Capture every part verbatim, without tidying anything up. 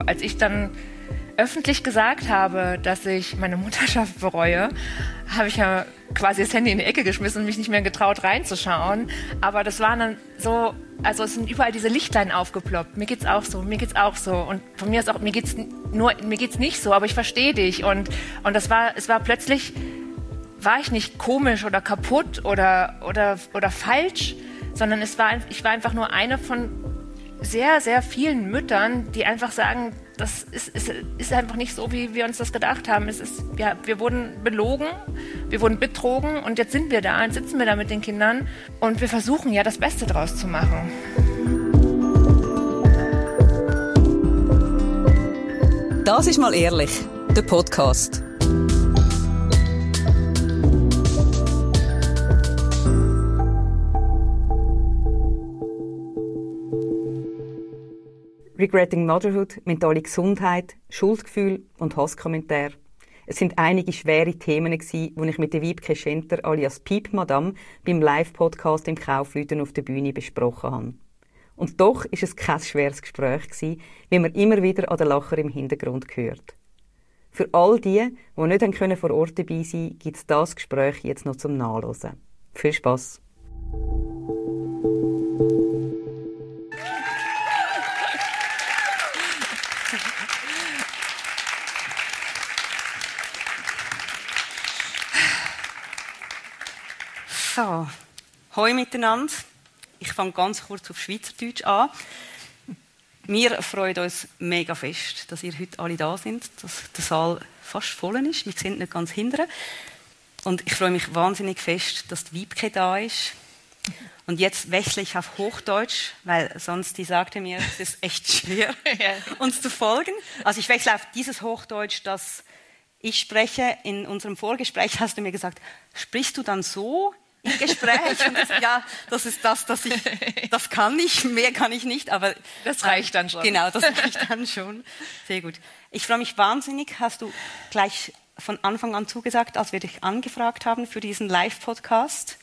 Als ich dann öffentlich gesagt habe, dass ich meine Mutterschaft bereue, habe ich ja quasi das Handy in die Ecke geschmissen und mich nicht mehr getraut reinzuschauen. Aber das waren dann so, also es sind überall diese Lichtlein aufgeploppt. Mir geht's auch so, mir geht's auch so. Und von mir ist auch, mir geht's nur, mir geht's nicht so, aber ich verstehe dich. Und, und das war, es war plötzlich, war ich nicht komisch oder kaputt oder, oder, oder falsch, sondern es war, ich war einfach nur eine von sehr, sehr vielen Müttern, die einfach sagen, das ist, ist, ist einfach nicht so, wie wir uns das gedacht haben. Es ist, ja, wir wurden belogen, wir wurden betrogen und jetzt sind wir da, jetzt sitzen wir da mit den Kindern und wir versuchen ja das Beste draus zu machen. Das ist mal ehrlich, der Podcast. Regretting Motherhood, mentale Gesundheit, Schuldgefühl und Hasskommentare. Es sind einige schwere Themen, die ich mit der Wiebke Schenter alias Piep Madame beim Live-Podcast im Kaufleuten auf der Bühne besprochen habe. Und doch ist es kein schweres Gespräch gewesen, wie man immer wieder an den Lacher im Hintergrund hört. Für all die, die nicht können vor Ort dabei sein konnten, gibt es das Gespräch jetzt noch zum Nachhören. Viel Spass! So, hoi miteinander. Ich fange ganz kurz auf Schweizerdeutsch an. Wir freuen uns mega fest, dass ihr heute alle da sind, dass der Saal fast voll ist. Wir sind nicht ganz hinten. Und ich freue mich wahnsinnig fest, dass die Wiebke da ist. Und jetzt wechsle ich auf Hochdeutsch, weil sonst die sagte mir, es ist echt schwer, uns zu folgen. Also ich wechsle auf dieses Hochdeutsch, das ich spreche. In unserem Vorgespräch hast du mir gesagt, sprichst du dann so im Gespräch? Und das, ja, das ist das, das ich, das kann ich, mehr kann ich nicht, aber das reicht dann schon. Genau, das reicht dann schon. Sehr gut. Ich freue mich wahnsinnig. Hast du gleich von Anfang an zugesagt, als wir dich angefragt haben für diesen Live-Podcast?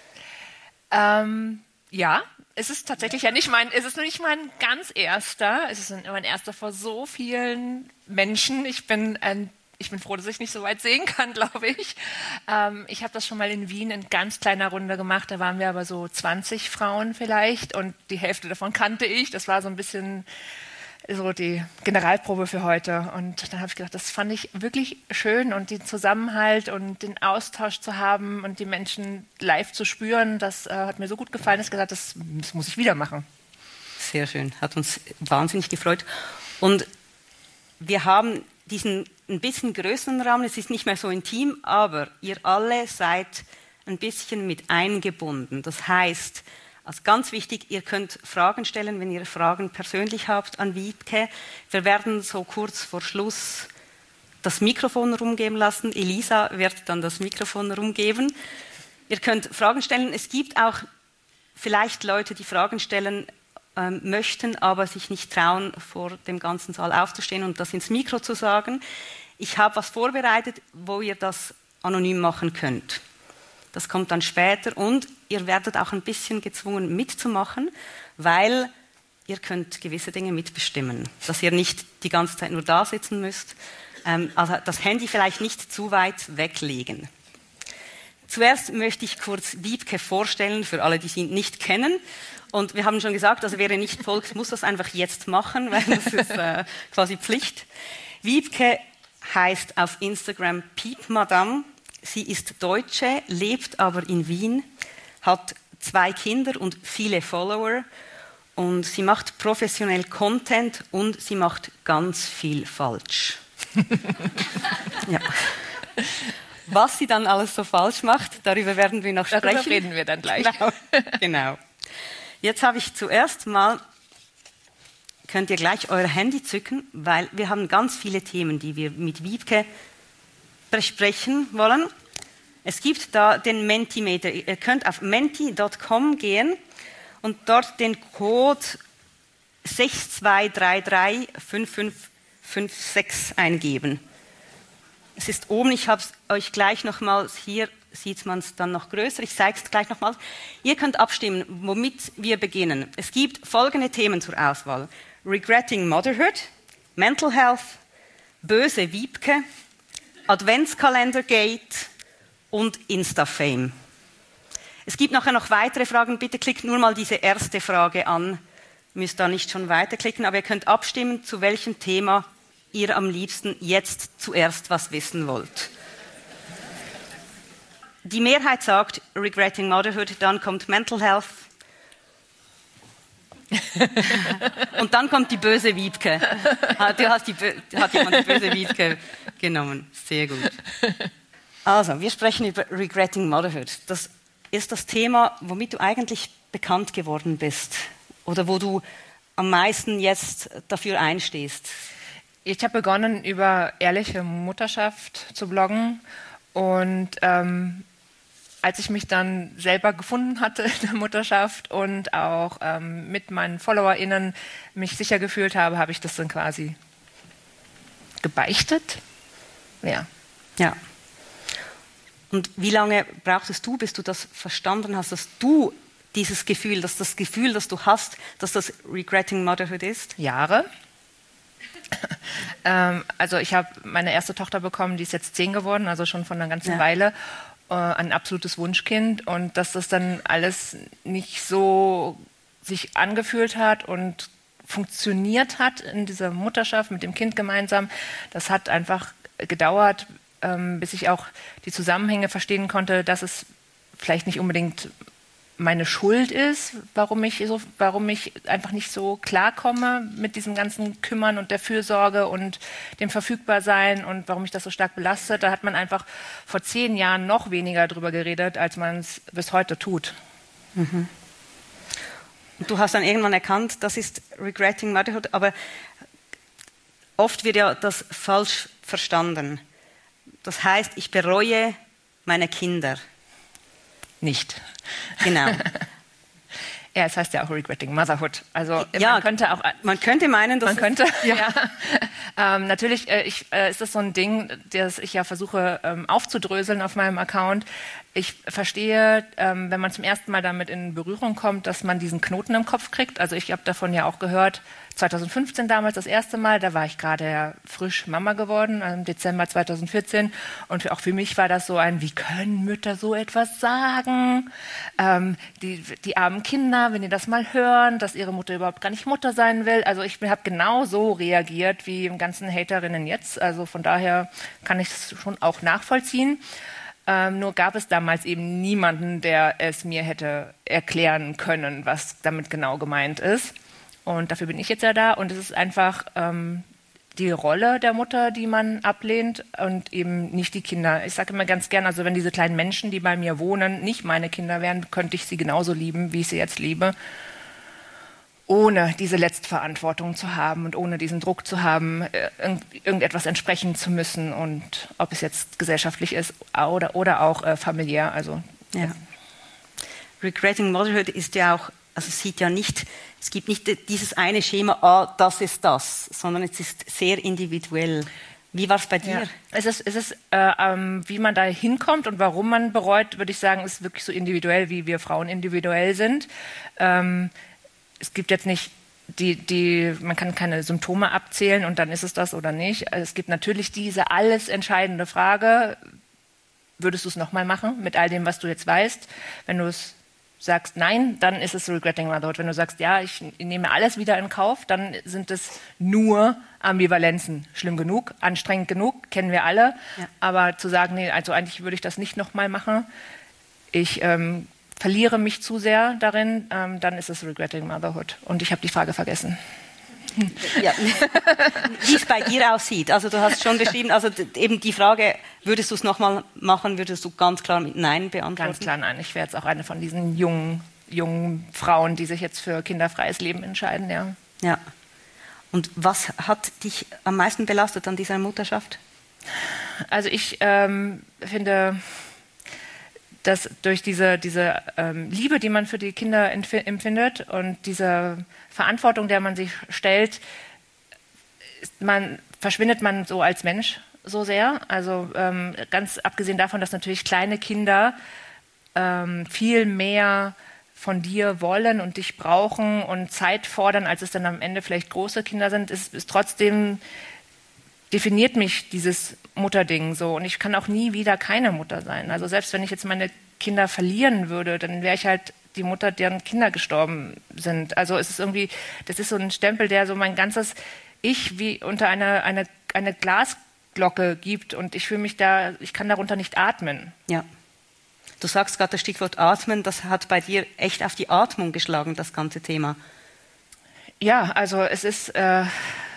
Ähm, ja, es ist tatsächlich ja nicht mein, es ist nicht mein ganz erster. Es ist mein erster vor so vielen Menschen. Ich bin ein Ich bin froh, dass ich nicht so weit sehen kann, glaube ich. Ähm, ich habe das schon mal in Wien in ganz kleiner Runde gemacht. Da waren wir aber so zwanzig Frauen vielleicht und die Hälfte davon kannte ich. Das war so ein bisschen so die Generalprobe für heute. Und dann habe ich gedacht, das fand ich wirklich schön und den Zusammenhalt und den Austausch zu haben und die Menschen live zu spüren, das äh, hat mir so gut gefallen, dass ich gesagt habe, das, das muss ich wieder machen. Sehr schön, hat uns wahnsinnig gefreut. Und wir haben diesen ein bisschen größeren Rahmen, es ist nicht mehr so intim, aber ihr alle seid ein bisschen mit eingebunden. Das heißt, also ganz wichtig, ihr könnt Fragen stellen, wenn ihr Fragen persönlich habt an Wiebke. Wir werden so kurz vor Schluss das Mikrofon rumgeben lassen. Elisa wird dann das Mikrofon rumgeben. Ihr könnt Fragen stellen. Es gibt auch vielleicht Leute, die Fragen stellen ähm, möchten, aber sich nicht trauen, vor dem ganzen Saal aufzustehen und das ins Mikro zu sagen. Ich habe was vorbereitet, wo ihr das anonym machen könnt. Das kommt dann später und ihr werdet auch ein bisschen gezwungen mitzumachen, weil ihr könnt gewisse Dinge mitbestimmen, dass ihr nicht die ganze Zeit nur da sitzen müsst. Ähm, also das Handy vielleicht nicht zu weit weglegen. Zuerst möchte ich kurz Wiebke vorstellen, für alle, die sie nicht kennen. Und wir haben schon gesagt, also wer ihr nicht folgt, muss das einfach jetzt machen, weil das ist äh, quasi Pflicht. Wiebke heißt auf Instagram Piep Madame. Sie ist Deutsche, lebt aber in Wien, hat zwei Kinder und viele Follower und sie macht professionell Content und sie macht ganz viel falsch. Ja. Was sie dann alles so falsch macht, darüber werden wir noch sprechen. Darüber reden wir dann gleich. Genau. Genau. Jetzt habe ich zuerst mal, könnt ihr gleich euer Handy zücken, weil wir haben ganz viele Themen, die wir mit Wiebke besprechen wollen. Es gibt da den Mentimeter. Ihr könnt auf menti Punkt com gehen und dort den Code sechs zwei drei drei fünf fünf fünf sechs eingeben. Es ist oben, ich habe es euch gleich nochmals, hier sieht man es dann noch größer, ich zeige es gleich nochmals. Ihr könnt abstimmen, womit wir beginnen. Es gibt folgende Themen zur Auswahl. Regretting Motherhood, Mental Health, böse Wiebke, Adventskalender-Gate und Insta-Fame. Es gibt nachher noch weitere Fragen. Bitte klickt nur mal diese erste Frage an. Ihr müsst da nicht schon weiterklicken, aber ihr könnt abstimmen, zu welchem Thema ihr am liebsten jetzt zuerst was wissen wollt. Die Mehrheit sagt Regretting Motherhood, dann kommt Mental Health. Und dann kommt die böse Wiebke. Du hast die, hat jemand die böse Wiebke genommen. Sehr gut. Also, wir sprechen über Regretting Motherhood. Das ist das Thema, womit du eigentlich bekannt geworden bist oder wo du am meisten jetzt dafür einstehst. Ich habe begonnen, über ehrliche Mutterschaft zu bloggen und ähm, als ich mich dann selber gefunden hatte in der Mutterschaft und auch ähm, mit meinen FollowerInnen mich sicher gefühlt habe, habe ich das dann quasi gebeichtet. Ja. Ja. Und wie lange brauchtest du, bis du das verstanden hast, dass du dieses Gefühl, dass das Gefühl, das du hast, dass das Regretting Motherhood ist? Jahre. ähm, also ich habe meine erste Tochter bekommen, die ist jetzt zehn geworden, also schon von einer ganzen ja. Weile. Äh, ein absolutes Wunschkind. Und dass das dann alles nicht so sich angefühlt hat und funktioniert hat in dieser Mutterschaft mit dem Kind gemeinsam, das hat einfach gedauert, bis ich auch die Zusammenhänge verstehen konnte, dass es vielleicht nicht unbedingt meine Schuld ist, warum ich, so, warum ich einfach nicht so klarkomme mit diesem ganzen Kümmern und der Fürsorge und dem Verfügbarsein und warum mich das so stark belastet. Da hat man einfach vor zehn Jahren noch weniger drüber geredet, als man es bis heute tut. Mhm. Und du hast dann irgendwann erkannt, das ist Regretting Motherhood, aber oft wird ja das falsch verstanden. Das heißt, ich bereue meine Kinder. Nicht. Genau. Ja, es heißt ja auch Regretting Motherhood. Also ja, man könnte auch, man könnte meinen, dass man könnte. Ja. ja. Ähm, natürlich äh, ich, äh, ist das so ein Ding, das ich ja versuche ähm, aufzudröseln auf meinem Account. Ich verstehe, ähm, wenn man zum ersten Mal damit in Berührung kommt, dass man diesen Knoten im Kopf kriegt. Also ich habe davon ja auch gehört, zwanzig fünfzehn damals das erste Mal, da war ich gerade ja frisch Mama geworden, im Dezember zwanzig vierzehn. Und auch für mich war das so ein, wie können Mütter so etwas sagen? Ähm, die, die armen Kinder, wenn die das mal hören, dass ihre Mutter überhaupt gar nicht Mutter sein will. Also ich habe genau so reagiert wie im ganzen Haterinnen jetzt. Also von daher kann ich es schon auch nachvollziehen. Ähm, nur gab es damals eben niemanden, der es mir hätte erklären können, was damit genau gemeint ist. Und dafür bin ich jetzt ja da. Und es ist einfach ähm, die Rolle der Mutter, die man ablehnt und eben nicht die Kinder. Ich sage immer ganz gern, also wenn diese kleinen Menschen, die bei mir wohnen, nicht meine Kinder wären, könnte ich sie genauso lieben, wie ich sie jetzt liebe. Ohne diese Letztverantwortung zu haben und ohne diesen Druck zu haben, irgend, irgendetwas entsprechen zu müssen. Und ob es jetzt gesellschaftlich ist oder, oder auch äh, familiär. Also, ja. Ja. Regretting Motherhood ist ja auch, also es sieht ja nicht, es gibt nicht dieses eine Schema, ah, das ist das, sondern es ist sehr individuell. Wie war es bei dir? Ja. Es ist, es ist äh, ähm, wie man da hinkommt und warum man bereut, würde ich sagen, ist wirklich so individuell, wie wir Frauen individuell sind. Ähm, Es gibt jetzt nicht die, die, man kann keine Symptome abzählen und dann ist es das oder nicht. Es gibt natürlich diese alles entscheidende Frage, würdest du es nochmal machen mit all dem, was du jetzt weißt? Wenn du es sagst nein, dann ist es Regretting Motherhood. Wenn du sagst, ja, ich nehme alles wieder in Kauf, dann sind es nur Ambivalenzen. Schlimm genug, anstrengend genug, kennen wir alle. Ja. Aber zu sagen, nee, also eigentlich würde ich das nicht nochmal machen, ich ähm, verliere mich zu sehr darin, ähm, dann ist es Regretting Motherhood. Und ich habe die Frage vergessen. Ja. Wie es bei dir aussieht. Also du hast schon beschrieben, also eben die Frage, würdest du es nochmal machen, würdest du ganz klar mit Nein beantworten? Ganz klar Nein. Ich wäre jetzt auch eine von diesen jungen, jungen Frauen, die sich jetzt für kinderfreies Leben entscheiden. Ja. Ja. Und was hat dich am meisten belastet an dieser Mutterschaft? Also ich ähm, finde, dass durch diese, diese ähm, Liebe, die man für die Kinder empfindet und diese Verantwortung, der man sich stellt, ist man, verschwindet man so als Mensch so sehr. Also ähm, ganz abgesehen davon, dass natürlich kleine Kinder ähm, viel mehr von dir wollen und dich brauchen und Zeit fordern, als es dann am Ende vielleicht große Kinder sind, ist, ist trotzdem, definiert mich dieses Mutterding so. Und ich kann auch nie wieder keine Mutter sein. Also selbst wenn ich jetzt meine Kinder verlieren würde, dann wäre ich halt die Mutter, deren Kinder gestorben sind. Also es ist irgendwie, das ist so ein Stempel, der so mein ganzes Ich wie unter eine, eine, eine Glasglocke gibt und ich fühle mich da, ich kann darunter nicht atmen. Ja. Du sagst gerade das Stichwort Atmen, das hat bei dir echt auf die Atmung geschlagen, das ganze Thema. Ja, also es ist, äh,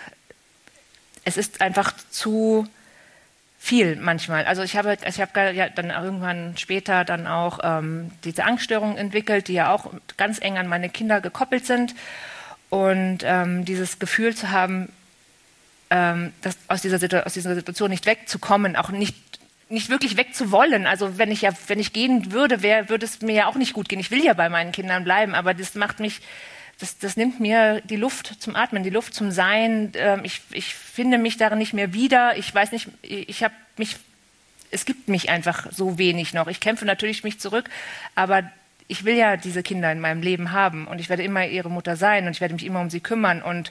es ist einfach zu viel manchmal. Also ich habe, ich habe ja dann irgendwann später dann auch ähm, diese Angststörungen entwickelt, die ja auch ganz eng an meine Kinder gekoppelt sind. Und ähm, dieses Gefühl zu haben, ähm, dass aus dieser, aus dieser Situation nicht wegzukommen, auch nicht, nicht wirklich wegzuwollen. Also wenn ich ja, wenn ich gehen würde, wär, würde es mir ja auch nicht gut gehen. Ich will ja bei meinen Kindern bleiben, aber das macht mich, das, das nimmt mir die Luft zum Atmen, die Luft zum Sein. Ähm, ich, ich finde mich darin nicht mehr wieder. Ich weiß nicht, ich habe mich, es gibt mich einfach so wenig noch. Ich kämpfe natürlich mich zurück, aber ich will ja diese Kinder in meinem Leben haben und ich werde immer ihre Mutter sein und ich werde mich immer um sie kümmern und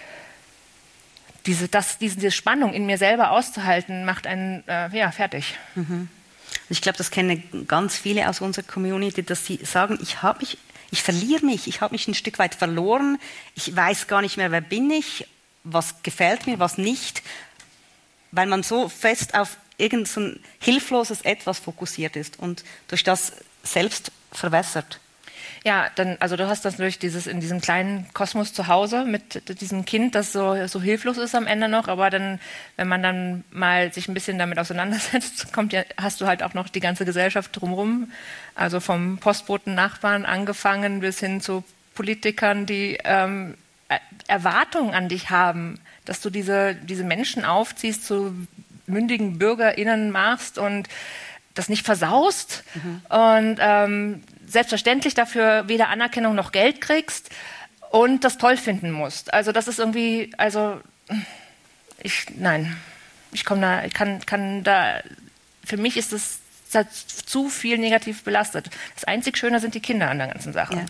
diese, das, diese Spannung in mir selber auszuhalten, macht einen äh, ja, fertig. Mhm. Ich glaube, das kennen ganz viele aus unserer Community, dass sie sagen, ich habe mich, ich verliere mich, ich habe mich ein Stück weit verloren, ich weiß gar nicht mehr, wer bin ich, was gefällt mir, was nicht, weil man so fest auf irgend so ein hilfloses Etwas fokussiert ist und durch das selbst verwässert. Ja, dann, also du hast das durch dieses, in diesem kleinen Kosmos zu Hause mit diesem Kind, das so, so hilflos ist am Ende noch, aber dann, wenn man dann mal sich ein bisschen damit auseinandersetzt, kommt ja, hast du halt auch noch die ganze Gesellschaft drumherum, also vom Postboten, Nachbarn angefangen bis hin zu Politikern, die ähm, Erwartungen an dich haben, dass du diese, diese Menschen aufziehst, zu mündigen BürgerInnen machst und das nicht versaust mhm. und ähm, selbstverständlich dafür weder Anerkennung noch Geld kriegst und das toll finden musst. Also das ist irgendwie, also ich, nein, ich komme da, ich kann, kann da, für mich ist das zu viel negativ belastet. Das einzig Schöne sind die Kinder an der ganzen Sache. Ja.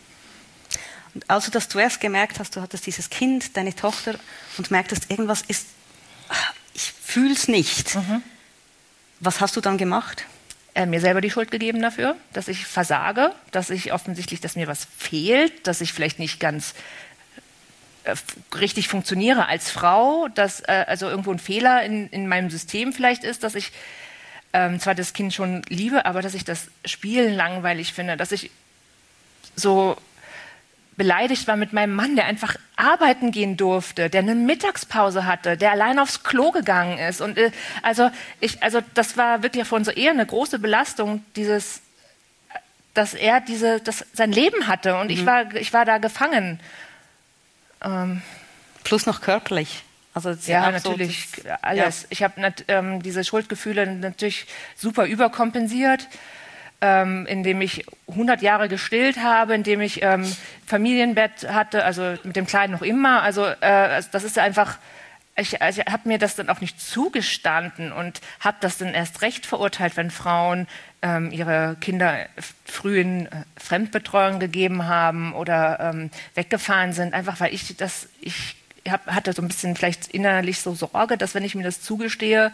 Und also, dass du erst gemerkt hast, du hattest dieses Kind, deine Tochter und merktest, irgendwas ist, ich fühle es nicht. Mhm. Was hast du dann gemacht? Äh, mir selber die Schuld gegeben dafür, dass ich versage, dass ich offensichtlich, dass mir was fehlt, dass ich vielleicht nicht ganz äh, richtig funktioniere als Frau, dass äh, also irgendwo ein Fehler in, in meinem System vielleicht ist, dass ich ähm, zwar das Kind schon liebe, aber dass ich das Spielen langweilig finde, dass ich so beleidigt war mit meinem Mann, der einfach arbeiten gehen durfte, der eine Mittagspause hatte, der allein aufs Klo gegangen ist. Und äh, also, ich, also das war wirklich für unsere Ehe eine große Belastung, dieses, dass er diese, das, sein Leben hatte und mhm. ich, war, ich war da gefangen. Ähm, Plus noch körperlich. Also ja, natürlich, so, das, alles. Ja. Ich habe ähm, diese Schuldgefühle natürlich super überkompensiert. Ähm, indem ich hundert Jahre gestillt habe, indem ich ähm, Familienbett hatte, also mit dem Kleinen noch immer. Also äh, das ist einfach, ich, ich habe mir das dann auch nicht zugestanden und habe das dann erst recht verurteilt, wenn Frauen ähm, ihre Kinder früh in äh, Fremdbetreuung gegeben haben oder ähm, weggefahren sind, einfach weil ich das, ich hab, hatte so ein bisschen vielleicht innerlich so Sorge, dass wenn ich mir das zugestehe,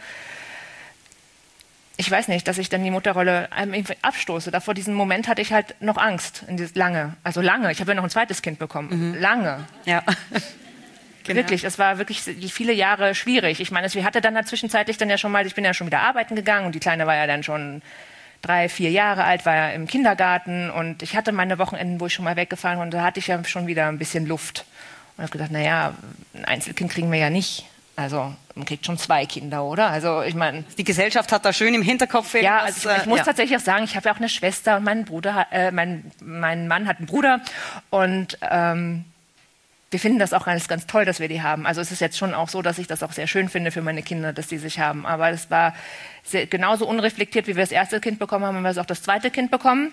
ich weiß nicht, dass ich dann die Mutterrolle abstoße. Davor diesen Moment hatte ich halt noch Angst, in dieses lange, also lange. Ich habe ja noch ein zweites Kind bekommen, mhm. lange. Ja. Genau. Wirklich, es war wirklich viele Jahre schwierig. Ich meine, wir hatten dann zwischenzeitlich dann ja schon mal, ich bin ja schon wieder arbeiten gegangen und die Kleine war ja dann schon drei, vier Jahre alt, war ja im Kindergarten und ich hatte meine Wochenenden, wo ich schon mal weggefahren war und da hatte ich ja schon wieder ein bisschen Luft. Und habe gedacht, naja, ein Einzelkind kriegen wir ja nicht. Also man kriegt schon zwei Kinder, oder? Also ich meine, die Gesellschaft hat da schön im Hinterkopf. Ja, also ich, ich muss ja. tatsächlich auch sagen, ich habe ja auch eine Schwester und mein Bruder, äh, mein mein Mann hat einen Bruder und ähm, wir finden das auch alles ganz toll, dass wir die haben. Also es ist jetzt schon auch so, dass ich das auch sehr schön finde für meine Kinder, dass die sich haben. Aber es war sehr, genauso unreflektiert, wie wir das erste Kind bekommen haben, haben wir auch das zweite Kind bekommen.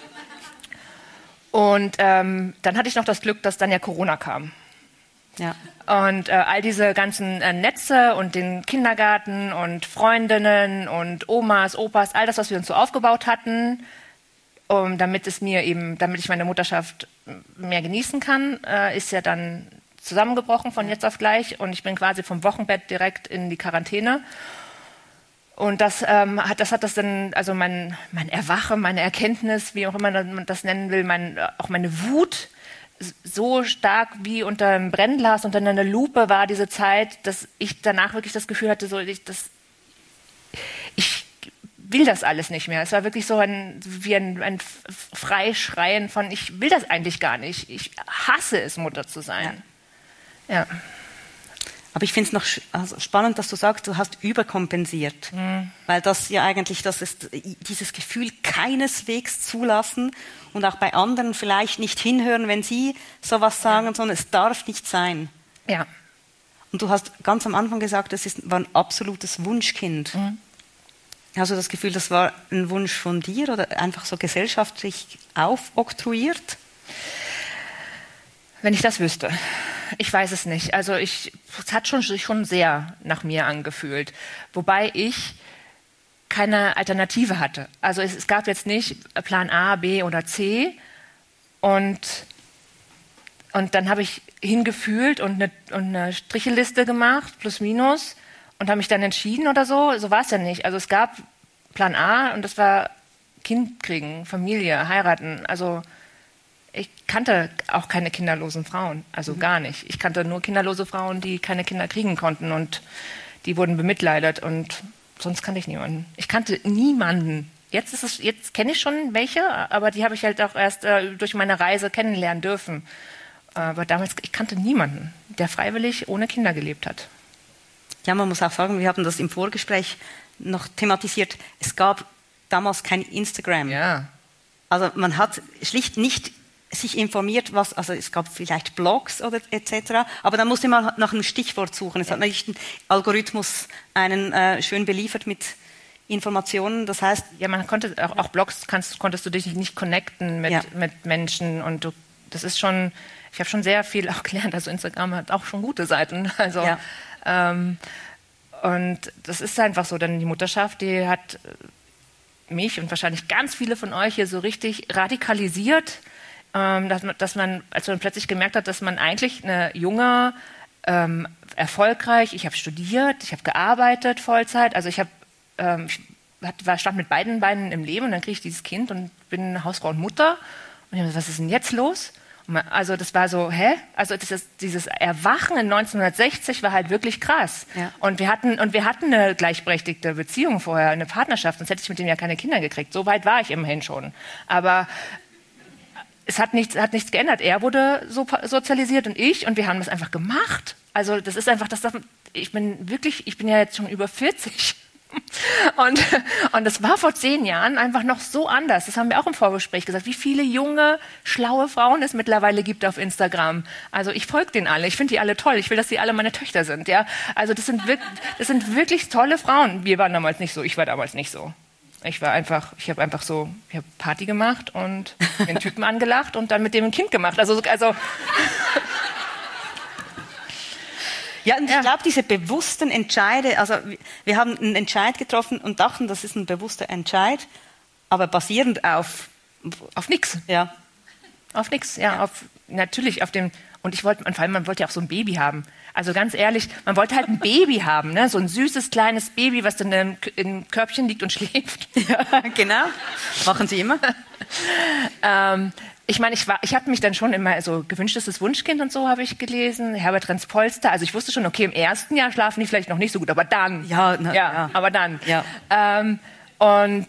Und ähm, dann hatte ich noch das Glück, dass dann ja Corona kam. Ja. Und äh, all diese ganzen äh, Netze und den Kindergarten und Freundinnen und Omas, Opas, all das, was wir uns so aufgebaut hatten, um, damit es mir eben, damit ich meine Mutterschaft mehr genießen kann, äh, ist ja dann zusammengebrochen von jetzt auf gleich und ich bin quasi vom Wochenbett direkt in die Quarantäne. Und das, ähm, hat, das hat das dann, also mein, mein Erwachen, meine Erkenntnis, wie auch immer man das nennen will, mein, auch meine Wut, so stark wie unter einem Brennglas, unter einer Lupe war diese Zeit, dass ich danach wirklich das Gefühl hatte, so, ich, das, ich will das alles nicht mehr. Es war wirklich so ein, wie ein, ein Freischreien von, ich will das eigentlich gar nicht. Ich hasse es, Mutter zu sein. Ja. Ja. Aber ich finde es noch also spannend, dass du sagst, du hast überkompensiert. Mhm. Weil das ja eigentlich, das ist dieses Gefühl keineswegs zulassen und auch bei anderen vielleicht nicht hinhören, wenn sie sowas sagen, ja. sondern es darf nicht sein. Ja. Und du hast ganz am Anfang gesagt, das ist, war ein absolutes Wunschkind. Mhm. Hast du das Gefühl, das war ein Wunsch von dir oder einfach so gesellschaftlich aufoktroyiert? Wenn ich das wüsste. Ich weiß es nicht. Also ich, es hat schon, schon sehr nach mir angefühlt. Wobei ich keine Alternative hatte. Also es, es gab jetzt nicht Plan A, B oder C. Und, und dann habe ich hingefühlt und eine, und eine Stricheliste gemacht, plus minus, und habe mich dann entschieden oder so. So war es ja nicht. Also es gab Plan A und das war Kind kriegen, Familie, heiraten. Also ich kannte auch keine kinderlosen Frauen, also mhm. gar nicht. Ich kannte nur kinderlose Frauen, die keine Kinder kriegen konnten und die wurden bemitleidet und sonst kannte ich niemanden. Ich kannte niemanden. Jetzt ist es, jetzt kenne ich schon welche, aber die habe ich halt auch erst äh, durch meine Reise kennenlernen dürfen. Aber damals, ich kannte niemanden, der freiwillig ohne Kinder gelebt hat. Ja, man muss auch sagen, wir haben das im Vorgespräch noch thematisiert. Es gab damals kein Instagram. Ja. Also man hat schlicht nicht sich informiert, was, also es gab vielleicht Blogs oder et cetera, aber da musste man nach einem Stichwort suchen. Es ja. hat nicht ein Algorithmus einen äh, schön beliefert mit Informationen. Das heißt, ja, man konnte auch, auch Blogs kannst, konntest du dich nicht connecten mit, ja. mit Menschen und du, das ist schon, ich habe schon sehr viel auch gelernt. Also Instagram hat auch schon gute Seiten. Also ja. ähm, und das ist einfach so. Dann die Mutterschaft, die hat mich und wahrscheinlich ganz viele von euch hier so richtig radikalisiert. Dass man, dass man, als man plötzlich gemerkt hat, dass man eigentlich eine junge, ähm, erfolgreich, ich habe studiert, ich habe gearbeitet Vollzeit, also ich habe, ähm, ich war, stand mit beiden Beinen im Leben und dann kriege ich dieses Kind und bin Hausfrau und Mutter und ich habe gesagt, was ist denn jetzt los? Und man, also das war so, hä? Also das ist, dieses Erwachen in neunzehnhundertsechzig war halt wirklich krass. Ja. Und wir hatten und wir hatten eine gleichberechtigte Beziehung vorher, eine Partnerschaft, sonst hätte ich mit dem ja keine Kinder gekriegt. So weit war ich immerhin schon. Aber es hat nichts, hat nichts geändert. Er wurde so sozialisiert und ich und wir haben das einfach gemacht. Also das ist einfach, das, ich bin wirklich, ich bin ja jetzt schon über vierzig und, und das war vor zehn Jahren einfach noch so anders. Das haben wir auch im Vorgespräch gesagt, wie viele junge, schlaue Frauen es mittlerweile gibt auf Instagram. Also ich folge denen alle, ich finde die alle toll, ich will, dass sie alle meine Töchter sind. Ja? Also das sind, wirklich, das sind wirklich tolle Frauen. Wir waren damals nicht so, ich war damals nicht so. Ich war einfach, ich habe einfach so, ich habe Party gemacht und den Typen angelacht und dann mit dem ein Kind gemacht. Also, also ja, und ja. ich glaube, diese bewussten Entscheide, also wir haben einen Entscheid getroffen und dachten, das ist ein bewusster Entscheid, aber basierend auf auf nichts. Ja, auf nichts. Ja, ja, auf natürlich auf dem. Und ich wollte, und vor allem, man wollte ja auch so ein Baby haben. Also ganz ehrlich, man wollte halt ein Baby haben, ne? So ein süßes, kleines Baby, was dann im, im Körbchen liegt und schläft. Ja, genau. Machen Sie immer. ähm, ich meine, ich war, ich habe mich dann schon immer so gewünschtes Wunschkind und so habe ich gelesen. Herbert Renz-Polster. Also ich wusste schon, okay, im ersten Jahr schlafen die vielleicht noch nicht so gut, aber dann. Ja, na, ja, ja. aber dann. Ja. Ähm, und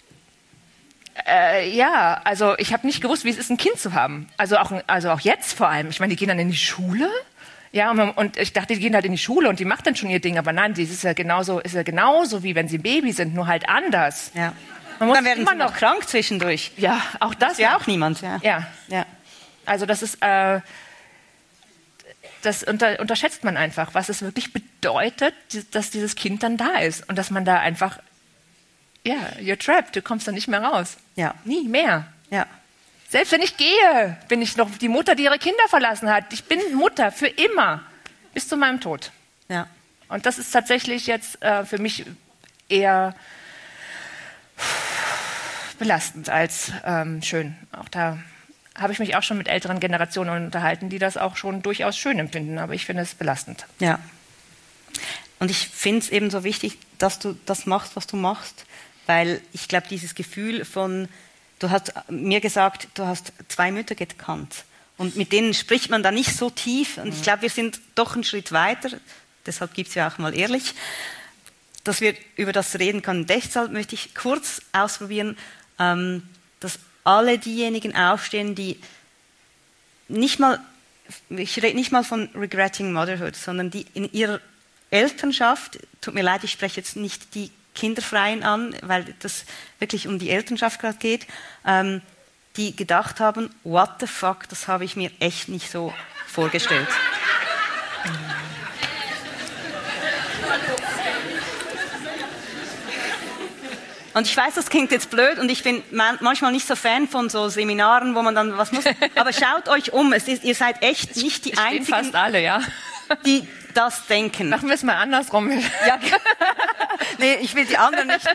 Äh, ja, also ich habe nicht gewusst, wie es ist, ein Kind zu haben. Also auch, also auch jetzt vor allem. Ich meine, die gehen dann in die Schule. Ja, und, man, und ich dachte, die gehen halt in die Schule und die macht dann schon ihr Ding. Aber nein, das ist ja genauso, ist ja genauso wie wenn sie ein Baby sind, nur halt anders. Ja. Man muss dann werden immer sie noch krank zwischendurch. Ja, auch das. Das ist ja auch niemand. Ja. Ja. ja. Also das ist, äh, das unter, unterschätzt man einfach, was es wirklich bedeutet, dass dieses Kind dann da ist und dass man da einfach ja, you're trapped, du kommst da nicht mehr raus. Ja. Nie mehr. Ja. Selbst wenn ich gehe, bin ich noch die Mutter, die ihre Kinder verlassen hat. Ich bin Mutter für immer, bis zu meinem Tod. Ja. Und das ist tatsächlich jetzt äh, für mich eher belastend als ähm, schön. Auch da habe ich mich auch schon mit älteren Generationen unterhalten, die das auch schon durchaus schön empfinden, aber ich finde es belastend. Ja. Und ich finde es eben so wichtig, dass du das machst, was du machst, weil ich glaube, dieses Gefühl von, du hast mir gesagt, du hast zwei Mütter gekannt und mit denen spricht man da nicht so tief und ich glaube, wir sind doch einen Schritt weiter, deshalb gibt es ja auch mal ehrlich, dass wir über das reden können. Deshalb möchte ich kurz ausprobieren, ähm, dass alle diejenigen aufstehen, die nicht mal, ich rede nicht mal von regretting motherhood, sondern die in ihrer Elternschaft, tut mir leid, ich spreche jetzt nicht die Kinderfreien an, weil das wirklich um die Elternschaft gerade geht, ähm, die gedacht haben, what the fuck, das habe ich mir echt nicht so vorgestellt. Und ich weiß, das klingt jetzt blöd und ich bin man, manchmal nicht so Fan von so Seminaren, wo man dann was muss. Aber schaut euch um, es ist, ihr seid echt nicht die einzigen, fast alle, ja, die das denken. Machen wir es mal andersrum. Ja. Nee, ich will die anderen nicht.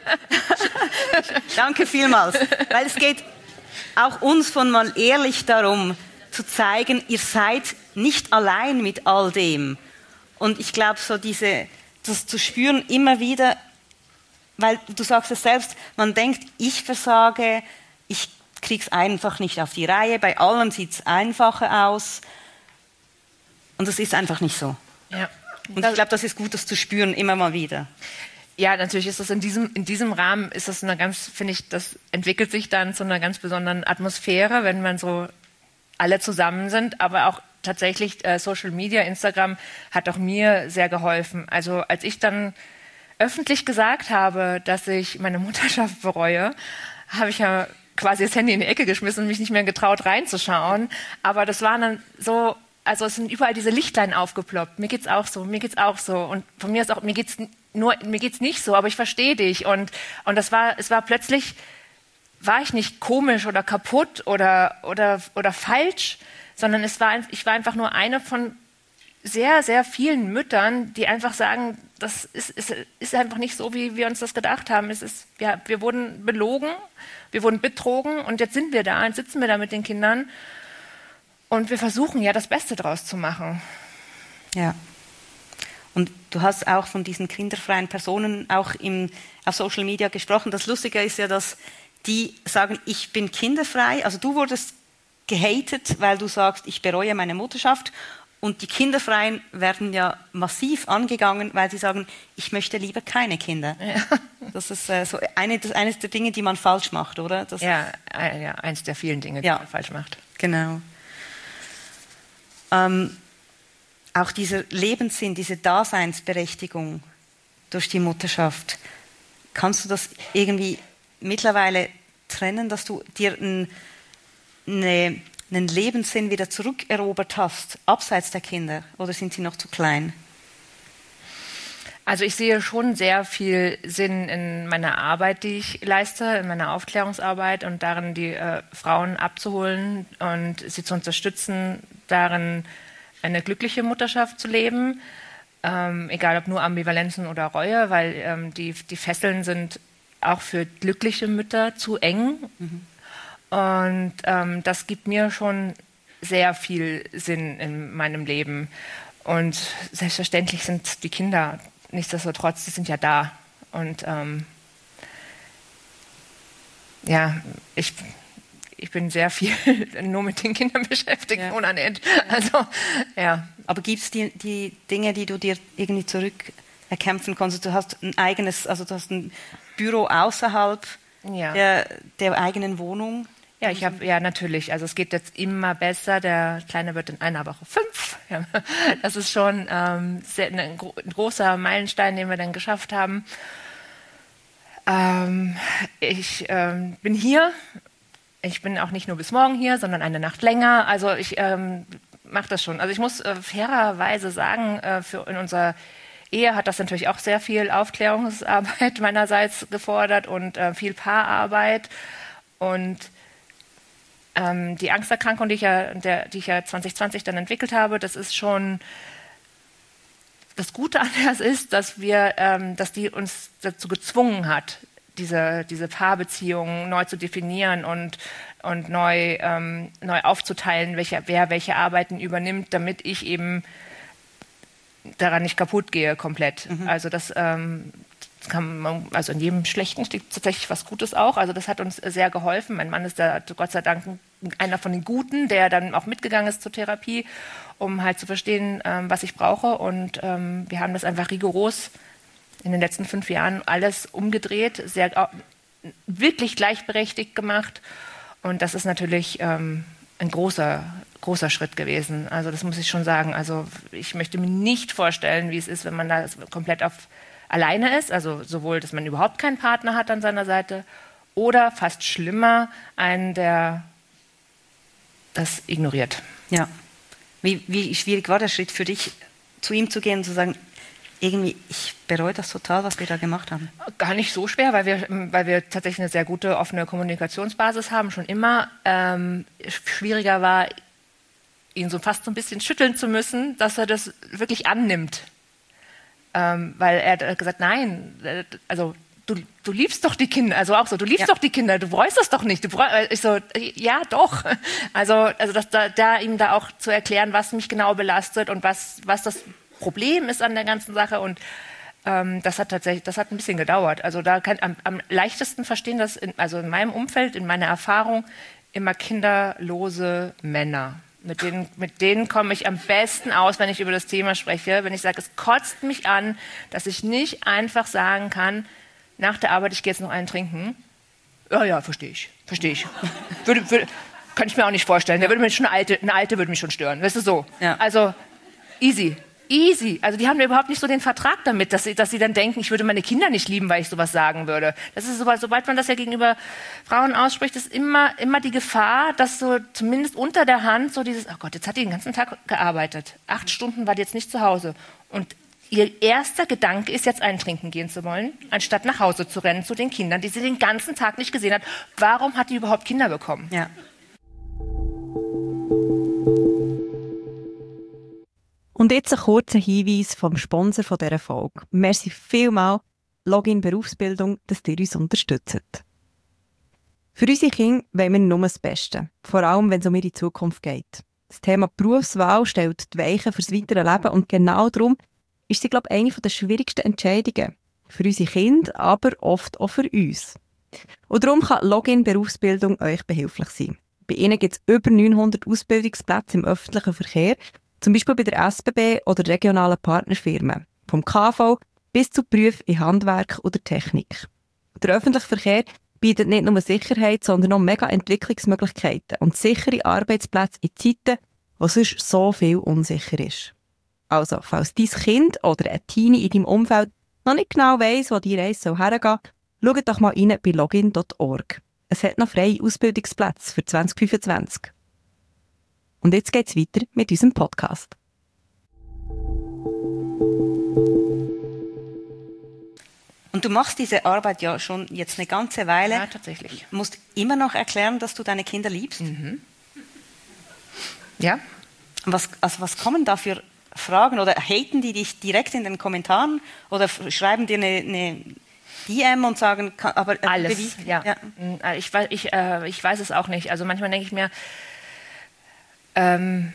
Danke vielmals. Weil es geht auch uns von mal ehrlich darum, zu zeigen, ihr seid nicht allein mit all dem. Und ich glaube, so diese, das zu spüren immer wieder, weil du sagst es selbst, man denkt, ich versage, ich krieg's einfach nicht auf die Reihe, bei allem sieht's einfacher aus. Und das ist einfach nicht so. Ja. Und ich glaube, das ist gut, das zu spüren, immer mal wieder. Ja, natürlich ist das in diesem, in diesem Rahmen, ist das eine ganz, finde ich, das entwickelt sich dann zu einer ganz besonderen Atmosphäre, wenn man so alle zusammen sind, aber auch tatsächlich äh, Social Media, Instagram hat auch mir sehr geholfen. Also als ich dann öffentlich gesagt habe, dass ich meine Mutterschaft bereue, habe ich ja quasi das Handy in die Ecke geschmissen und mich nicht mehr getraut reinzuschauen. Aber das war dann so, also es sind überall diese Lichtlein aufgeploppt. Mir geht's auch so, mir geht's auch so. Und von mir ist auch, mir geht's nur, mir geht's nicht so, aber ich verstehe dich. Und, und das war, es war plötzlich, war ich nicht komisch oder kaputt oder, oder, oder falsch, sondern es war, ich war einfach nur eine von sehr, sehr vielen Müttern, die einfach sagen, das ist, ist, ist einfach nicht so, wie wir uns das gedacht haben. Es ist, ja, wir wurden belogen, wir wurden betrogen und jetzt sind wir da, jetzt sitzen wir da mit den Kindern und wir versuchen ja, das Beste draus zu machen. Ja. Und du hast auch von diesen kinderfreien Personen auch im, auf Social Media gesprochen. Das Lustige ist ja, dass die sagen, ich bin kinderfrei. Also du wurdest gehatet, weil du sagst, ich bereue meine Mutterschaft. Und die Kinderfreien werden ja massiv angegangen, weil sie sagen, ich möchte lieber keine Kinder. Ja. Das ist äh, so eine, das, eines der Dinge, die man falsch macht, oder? Das ja, äh, ja, eines der vielen Dinge, die ja. man falsch macht. Genau. Ähm, auch dieser Lebenssinn, diese Daseinsberechtigung durch die Mutterschaft, kannst du das irgendwie mittlerweile trennen, dass du dir ein, eine... einen Lebenssinn wieder zurückerobert hast, abseits der Kinder, oder sind sie noch zu klein? Also ich sehe schon sehr viel Sinn in meiner Arbeit, die ich leiste, in meiner Aufklärungsarbeit und darin, die äh, Frauen abzuholen und sie zu unterstützen, darin eine glückliche Mutterschaft zu leben, ähm, egal ob nur Ambivalenzen oder Reue, weil ähm, die, die Fesseln sind auch für glückliche Mütter zu eng. Mhm. Und ähm, das gibt mir schon sehr viel Sinn in meinem Leben. Und selbstverständlich sind die Kinder nichtsdestotrotz, die sind ja da. Und ähm, ja, ich, ich bin sehr viel nur mit den Kindern beschäftigt, ja. ohne Ende. Also, ja. Aber gibt es die, die Dinge, die du dir irgendwie zurück erkämpfen konntest? Du hast ein eigenes, also du hast ein Büro außerhalb ja. der, der eigenen Wohnung. Ja, ich habe ja natürlich. Also es geht jetzt immer besser. Der Kleine wird in einer Woche fünf. Ja, das ist schon ähm, sehr, ein, ein großer Meilenstein, den wir dann geschafft haben. Ähm, ich ähm, bin hier. Ich bin auch nicht nur bis morgen hier, sondern eine Nacht länger. Also ich ähm, mache das schon. Also ich muss äh, fairerweise sagen, äh, für in unserer Ehe hat das natürlich auch sehr viel Aufklärungsarbeit meinerseits gefordert und äh, viel Paararbeit und Ähm, die Angsterkrankung, die ich, ja, der, die ich ja zwanzig zwanzig dann entwickelt habe, das ist schon, das Gute an das ist, dass wir, ähm, dass die uns dazu gezwungen hat, diese, diese Paarbeziehungen neu zu definieren und, und neu, ähm, neu aufzuteilen, welche, wer welche Arbeiten übernimmt, damit ich eben daran nicht kaputt gehe komplett. Mhm. Also das ähm, kann man, also in jedem Schlechten steckt tatsächlich was Gutes auch. Also das hat uns sehr geholfen. Mein Mann ist da Gott sei Dank einer von den Guten, der dann auch mitgegangen ist zur Therapie, um halt zu verstehen, ähm, was ich brauche. Und ähm, wir haben das einfach rigoros in den letzten fünf Jahren alles umgedreht, sehr äh, wirklich gleichberechtigt gemacht. Und das ist natürlich ähm, ein großer, großer Schritt gewesen. Also das muss ich schon sagen. Also ich möchte mir nicht vorstellen, wie es ist, wenn man da komplett auf alleine ist, also sowohl, dass man überhaupt keinen Partner hat an seiner Seite oder fast schlimmer, einen, der das ignoriert. Ja. Wie, wie schwierig war der Schritt für dich, zu ihm zu gehen und zu sagen, irgendwie, ich bereue das total, was wir da gemacht haben? Gar nicht so schwer, weil wir, weil wir tatsächlich eine sehr gute offene Kommunikationsbasis haben, schon immer. Ähm, schwieriger war, ihn so fast so ein bisschen schütteln zu müssen, dass er das wirklich annimmt. Ähm, weil er hat gesagt, nein, also du, du liebst doch die Kinder, also auch so, du liebst ja. doch die Kinder, du bereust das doch nicht. Du bereust, ich so, ja doch. Also, also dass da, da ihm da auch zu erklären, was mich genau belastet und was, was das Problem ist an der ganzen Sache. Und ähm, das hat tatsächlich, das hat ein bisschen gedauert. Also da kann am, am leichtesten verstehen das, in, also in meinem Umfeld, in meiner Erfahrung, immer kinderlose Männer. Mit denen, mit denen komme ich am besten aus, wenn ich über das Thema spreche. Wenn ich sage, es kotzt mich an, dass ich nicht einfach sagen kann, nach der Arbeit, ich gehe jetzt noch einen trinken. Ja, ja, verstehe ich, verstehe ich. Würde, würde, kann ich mir auch nicht vorstellen. Da würde mich schon eine alte, eine alte würde mich schon stören. Weißt du, so. Ja. Also, easy. Easy. Also die haben ja überhaupt nicht so den Vertrag damit, dass sie, dass sie dann denken, ich würde meine Kinder nicht lieben, weil ich sowas sagen würde. Das ist sobald, sobald man das ja gegenüber Frauen ausspricht, ist immer, immer die Gefahr, dass so zumindest unter der Hand so dieses, oh Gott, jetzt hat die den ganzen Tag gearbeitet. Acht Stunden war die jetzt nicht zu Hause. Und ihr erster Gedanke ist jetzt eintrinken gehen zu wollen, anstatt nach Hause zu rennen zu den Kindern, die sie den ganzen Tag nicht gesehen hat. Warum hat die überhaupt Kinder bekommen? Ja. Und jetzt ein kurzer Hinweis vom Sponsor von dieser Folge. Merci vielmals, Login Berufsbildung, dass ihr uns unterstützt. Für unsere Kinder wollen wir nur das Beste, vor allem wenn es um ihre Zukunft geht. Das Thema Berufswahl stellt die Weichen für das weitere Leben und genau darum ist sie, glaube ich, eine der schwierigsten Entscheidungen. Für unsere Kinder, aber oft auch für uns. Und darum kann Login Berufsbildung euch behilflich sein. Bei ihnen gibt es über neunhundert Ausbildungsplätze im öffentlichen Verkehr, zum Beispiel bei der S B B oder regionalen Partnerfirmen, vom K V bis zu Berufen in Handwerk oder Technik. Der öffentliche Verkehr bietet nicht nur Sicherheit, sondern auch mega Entwicklungsmöglichkeiten und sichere Arbeitsplätze in Zeiten, wo sonst so viel unsicher ist. Also, falls dein Kind oder ein Teenie in deinem Umfeld noch nicht genau weiss, wo die Reise hergehen soll, schaut doch mal rein bei login punkt org. Es hat noch freie Ausbildungsplätze für zwanzig fünfundzwanzig. Und jetzt geht's weiter mit unserem Podcast. Und du machst diese Arbeit ja schon jetzt eine ganze Weile. Ja, tatsächlich. Du musst immer noch erklären, dass du deine Kinder liebst. Mhm. Ja. Was, also was kommen da für Fragen? Oder haten die dich direkt in den Kommentaren? Oder schreiben dir eine, eine D M und sagen, aber... Äh, Alles, ja. ja. Ich, ich, äh, ich weiß es auch nicht. Also manchmal denke ich mir, Ähm,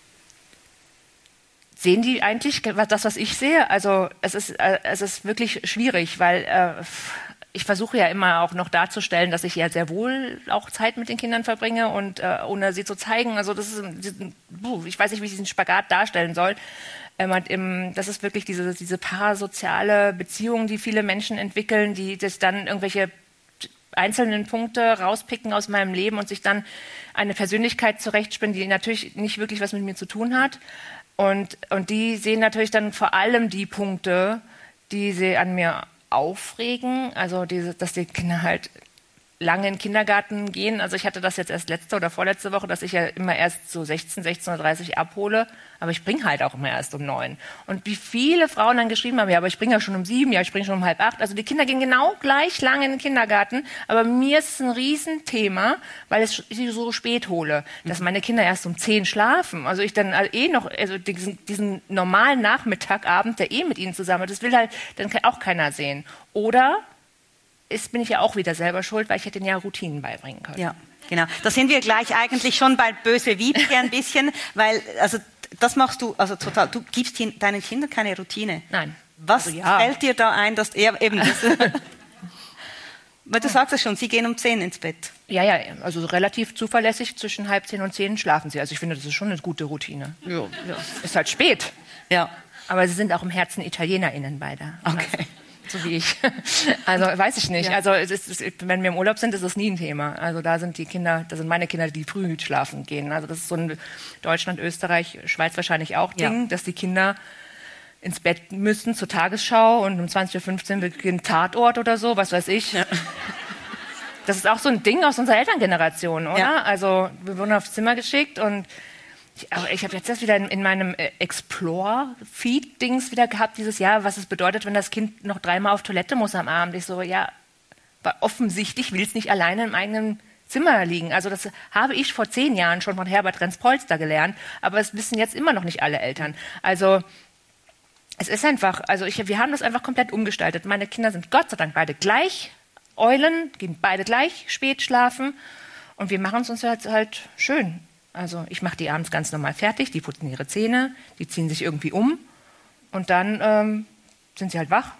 sehen die eigentlich das, was ich sehe? Also es ist, äh, es ist wirklich schwierig, weil äh, ich versuche ja immer auch noch darzustellen, dass ich ja sehr wohl auch Zeit mit den Kindern verbringe und äh, ohne sie zu zeigen. Also das ist, ich weiß nicht, wie ich diesen Spagat darstellen soll. Ähm, das ist wirklich diese, diese parasoziale Beziehung, die viele Menschen entwickeln, die das dann irgendwelche einzelnen Punkte rauspicken aus meinem Leben und sich dann eine Persönlichkeit zurechtspinnen, die natürlich nicht wirklich was mit mir zu tun hat. Und, und die sehen natürlich dann vor allem die Punkte, die sie an mir aufregen. Also diese, dass die Kinder halt lange in den Kindergarten gehen. Also ich hatte das jetzt erst letzte oder vorletzte Woche, dass ich ja immer erst so sechzehn, sechzehn Uhr dreißig abhole. Aber ich bringe halt auch immer erst um neun. Und wie viele Frauen dann geschrieben haben, ja, aber ich bringe ja schon um sieben, ja, ich bringe schon um halb acht. Also die Kinder gehen genau gleich lange in den Kindergarten. Aber mir ist es ein Riesenthema, weil ich sie so spät hole, dass meine Kinder erst um zehn schlafen. Also ich dann eh noch, also diesen, diesen normalen Nachmittag, Abend, der eh mit ihnen zusammen ist, das will halt dann auch keiner sehen. Oder ist, bin ich ja auch wieder selber schuld, weil ich hätte ihnen ja Routinen beibringen können. Ja, genau. Da sind wir gleich eigentlich schon bei böse Wiebke ein bisschen, weil, also das machst du, also total, du gibst deinen Kindern keine Routine. Nein. Was also, ja. fällt dir da ein, dass ja, eben das, weil du sagst es schon, sie gehen um zehn ins Bett. Ja, ja, also relativ zuverlässig, zwischen halb zehn und zehn schlafen sie. Also ich finde, das ist schon eine gute Routine. Ja. Ja. Ist halt spät. Ja. Aber sie sind auch im Herzen ItalienerInnen beide. Okay. So wie ich. Also weiß ich nicht. Ja. Also es ist, wenn wir im Urlaub sind, ist das nie ein Thema. Also da sind die Kinder, das sind meine Kinder, die früh schlafen gehen. Also das ist so ein Deutschland, Österreich, Schweiz wahrscheinlich auch Ding, ja. dass die Kinder ins Bett müssen zur Tagesschau und um zwanzig Uhr fünfzehn beginnt Tatort oder so, was weiß ich. Ja. Das ist auch so ein Ding aus unserer Elterngeneration, oder? Ja. Also wir wurden aufs Zimmer geschickt und ich, ich habe jetzt das wieder in, in meinem Explore-Feed-Dings wieder gehabt dieses Jahr, was es bedeutet, wenn das Kind noch dreimal auf Toilette muss am Abend. Ich so, ja, offensichtlich will es nicht alleine im eigenen Zimmer liegen. Also das habe ich vor zehn Jahren schon von Herbert Renz-Polster gelernt, aber es wissen jetzt immer noch nicht alle Eltern. Also es ist einfach, also ich, wir haben das einfach komplett umgestaltet. Meine Kinder sind Gott sei Dank beide gleich Eulen, gehen beide gleich spät schlafen und wir machen es uns halt, halt schön. Also ich mache die abends ganz normal fertig, die putzen ihre Zähne, die ziehen sich irgendwie um und dann ähm, sind sie halt wach.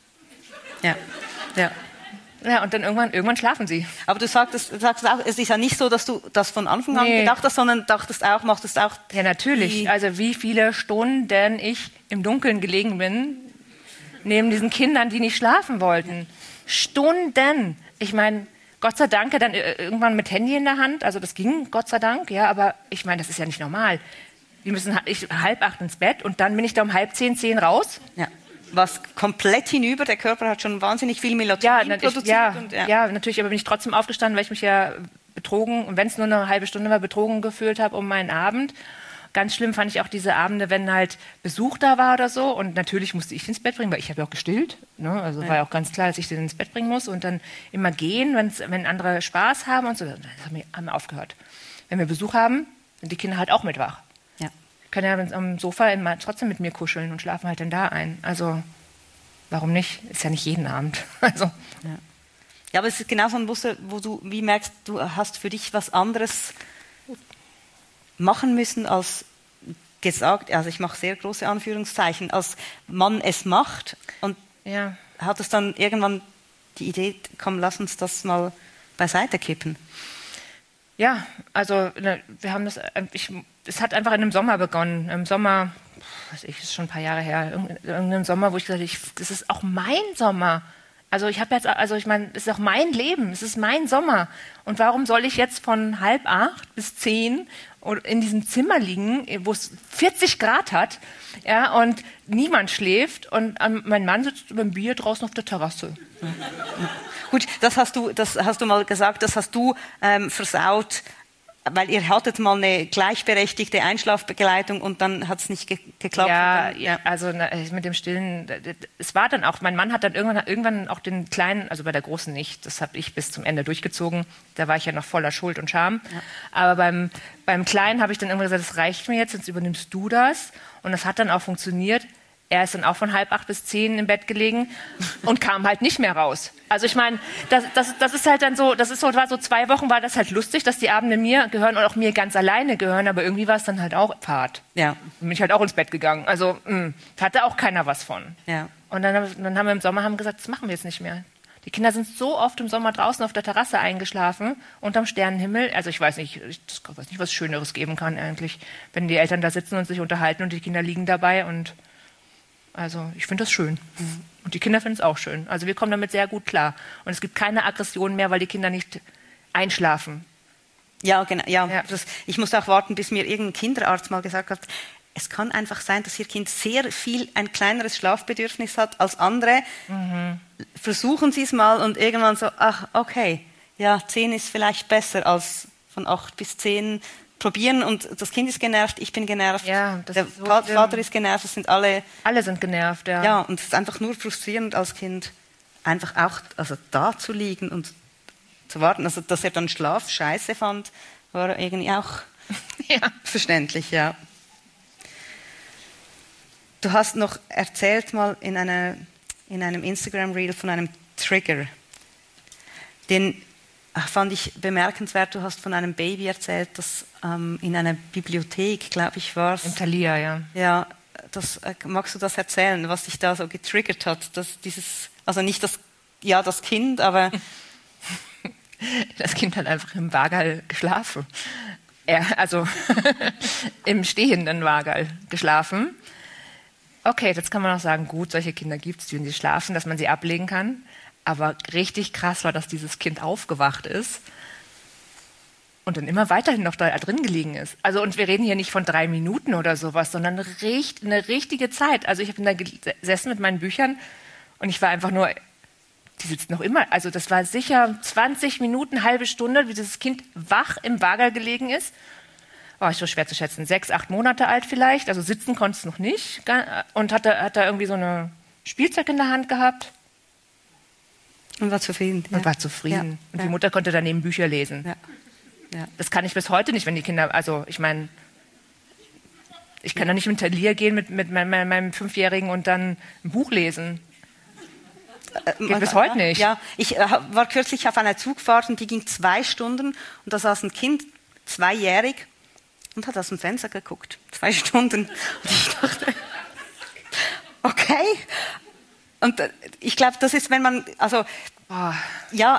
Ja, ja. Ja, und dann irgendwann, irgendwann schlafen sie. Aber du sagtest, du sagst auch, es ist ja nicht so, dass du das von Anfang an nee. gedacht hast, sondern dachtest auch, machtest auch... Ja, natürlich. Also wie viele Stunden ich im Dunkeln gelegen bin, neben diesen Kindern, die nicht schlafen wollten. Stunden. Ich meine, Gott sei Dank dann irgendwann mit Handy in der Hand. Also das ging, Gott sei Dank, ja. Aber ich meine, das ist ja nicht normal. Die müssen ich, halb acht ins Bett und dann bin ich da um halb zehn, zehn raus. Ja. Was komplett hinüber. Der Körper hat schon wahnsinnig viel Melatonin ja, produziert. Ich, ja, und, ja. ja, natürlich. Aber bin ich trotzdem aufgestanden, weil ich mich ja betrogen, und wenn es nur eine halbe Stunde war, betrogen gefühlt habe um meinen Abend. Ganz schlimm fand ich auch diese Abende, wenn halt Besuch da war oder so. Und natürlich musste ich ins Bett bringen, weil ich habe ja auch gestillt. Ne? Also ja. war ja auch ganz klar, dass ich den ins Bett bringen muss. Und dann immer gehen, wenn's, wenn andere Spaß haben und so. Das haben wir, haben wir aufgehört. Wenn wir Besuch haben, sind die Kinder halt auch mit wach. Ja. Können ja am Sofa immer trotzdem mit mir kuscheln und schlafen halt dann da ein. Also warum nicht? Ist ja nicht jeden Abend. Also. Ja. ja, aber es ist genau so ein Muster, wo du wie merkst, du hast für dich was anderes machen müssen als gesagt, also ich mache sehr große Anführungszeichen, als man es macht und ja. hat es dann irgendwann die Idee, komm, lass uns das mal beiseite kippen. Ja, also ne, wir haben das, ich, es hat einfach in einem Sommer begonnen, im Sommer, weiß ich, ist schon ein paar Jahre her, irgendeinem Sommer, wo ich gesagt habe, ich, das ist auch mein Sommer. Also ich habe jetzt, also ich meine, es ist auch mein Leben, es ist mein Sommer. Und warum soll ich jetzt von halb acht bis zehn in diesem Zimmer liegen, wo es vierzig Grad hat, ja, und niemand schläft und ähm, mein Mann sitzt beim Bier draußen auf der Terrasse. Ja. Ja. Gut, das hast du, das hast du mal gesagt, das hast du ähm, versaut, weil ihr hattet mal eine gleichberechtigte Einschlafbegleitung und dann hat es nicht ge geklappt. Ja, ja, also na, mit dem Stillen, es war dann auch, mein Mann hat dann irgendwann, irgendwann auch den Kleinen, also bei der Großen nicht, das habe ich bis zum Ende durchgezogen, da war ich ja noch voller Schuld und Scham, ja. Aber beim, beim Kleinen habe ich dann irgendwann gesagt, das reicht mir jetzt, jetzt übernimmst du das, und das hat dann auch funktioniert. Er ist dann auch von halb acht bis zehn im Bett gelegen und kam halt nicht mehr raus. Also ich meine, das, das, das ist halt dann so, das ist so, war so zwei Wochen war das halt lustig, dass die Abende mir gehören und auch mir ganz alleine gehören, aber irgendwie war es dann halt auch Fahrt. Ja. Dann bin ich halt auch ins Bett gegangen. Also mh, hatte auch keiner was von. Ja. Und dann, dann haben wir im Sommer haben gesagt, das machen wir jetzt nicht mehr. Die Kinder sind so oft im Sommer draußen auf der Terrasse eingeschlafen, unterm Sternenhimmel. Also ich weiß nicht, ich weiß nicht, was Schöneres geben kann eigentlich, wenn die Eltern da sitzen und sich unterhalten und die Kinder liegen dabei und also ich finde das schön. Mhm. Und die Kinder finden es auch schön. Also wir kommen damit sehr gut klar. Und es gibt keine Aggression mehr, weil die Kinder nicht einschlafen. Ja, genau. Ja, ja. Das, ich musste auch warten, bis mir irgendein Kinderarzt mal gesagt hat, es kann einfach sein, dass Ihr Kind sehr viel ein kleineres Schlafbedürfnis hat als andere. Mhm. Versuchen Sie es mal und irgendwann so, ach, okay, ja, zehn ist vielleicht besser als von acht bis zehn. Probieren und das Kind ist genervt, ich bin genervt, ja, das der ist so Vater schlimm. ist genervt, es sind alle... Alle sind genervt, ja. Ja, und es ist einfach nur frustrierend als Kind, einfach auch also da zu liegen und zu warten. Also, dass er dann Schlaf scheiße fand, war irgendwie auch ja. verständlich, ja. Du hast noch erzählt mal in, einer, in einem Instagram-Reel von einem Trigger. den fand ich bemerkenswert. Du hast von einem Baby erzählt, das ähm, in einer Bibliothek, glaube ich, war es. In Thalia, ja. Ja, das, äh, magst du das erzählen, was dich da so getriggert hat? Dass dieses, also nicht das, ja, das Kind, aber... Das Kind hat einfach im Wagerl geschlafen. Er, also im stehenden Wagerl geschlafen. Okay, jetzt kann man auch sagen, gut, solche Kinder gibt es, die schlafen, dass man sie ablegen kann. Aber richtig krass war, dass dieses Kind aufgewacht ist und dann immer weiterhin noch da drin gelegen ist. Also, und wir reden hier nicht von drei Minuten oder sowas, sondern richt, eine richtige Zeit. Also ich habe da gesessen mit meinen Büchern und ich war einfach nur, die sitzt noch immer, also das war sicher zwanzig Minuten, halbe Stunde, wie dieses Kind wach im Wagerl gelegen ist. Oh, ist so schwer zu schätzen, sechs, acht Monate alt vielleicht, also sitzen konnte es noch nicht und hat da, hat da irgendwie so eine Spielzeug in der Hand gehabt. Und war zufrieden. Und ja. war zufrieden. Ja. Und die ja. Mutter konnte daneben Bücher lesen. Ja. Ja. Das kann ich bis heute nicht, wenn die Kinder, also ich meine, ich kann da nicht mit Thalia gehen mit, mit meinem, meinem Fünfjährigen und dann ein Buch lesen. Geht äh, bis heute nicht. Ja, ich äh, war kürzlich auf einer Zugfahrt und die ging zwei Stunden und da saß ein Kind, zweijährig, und hat aus dem Fenster geguckt. Zwei Stunden. Und ich dachte, okay. Und ich glaube, das ist, wenn man, also, oh, ja,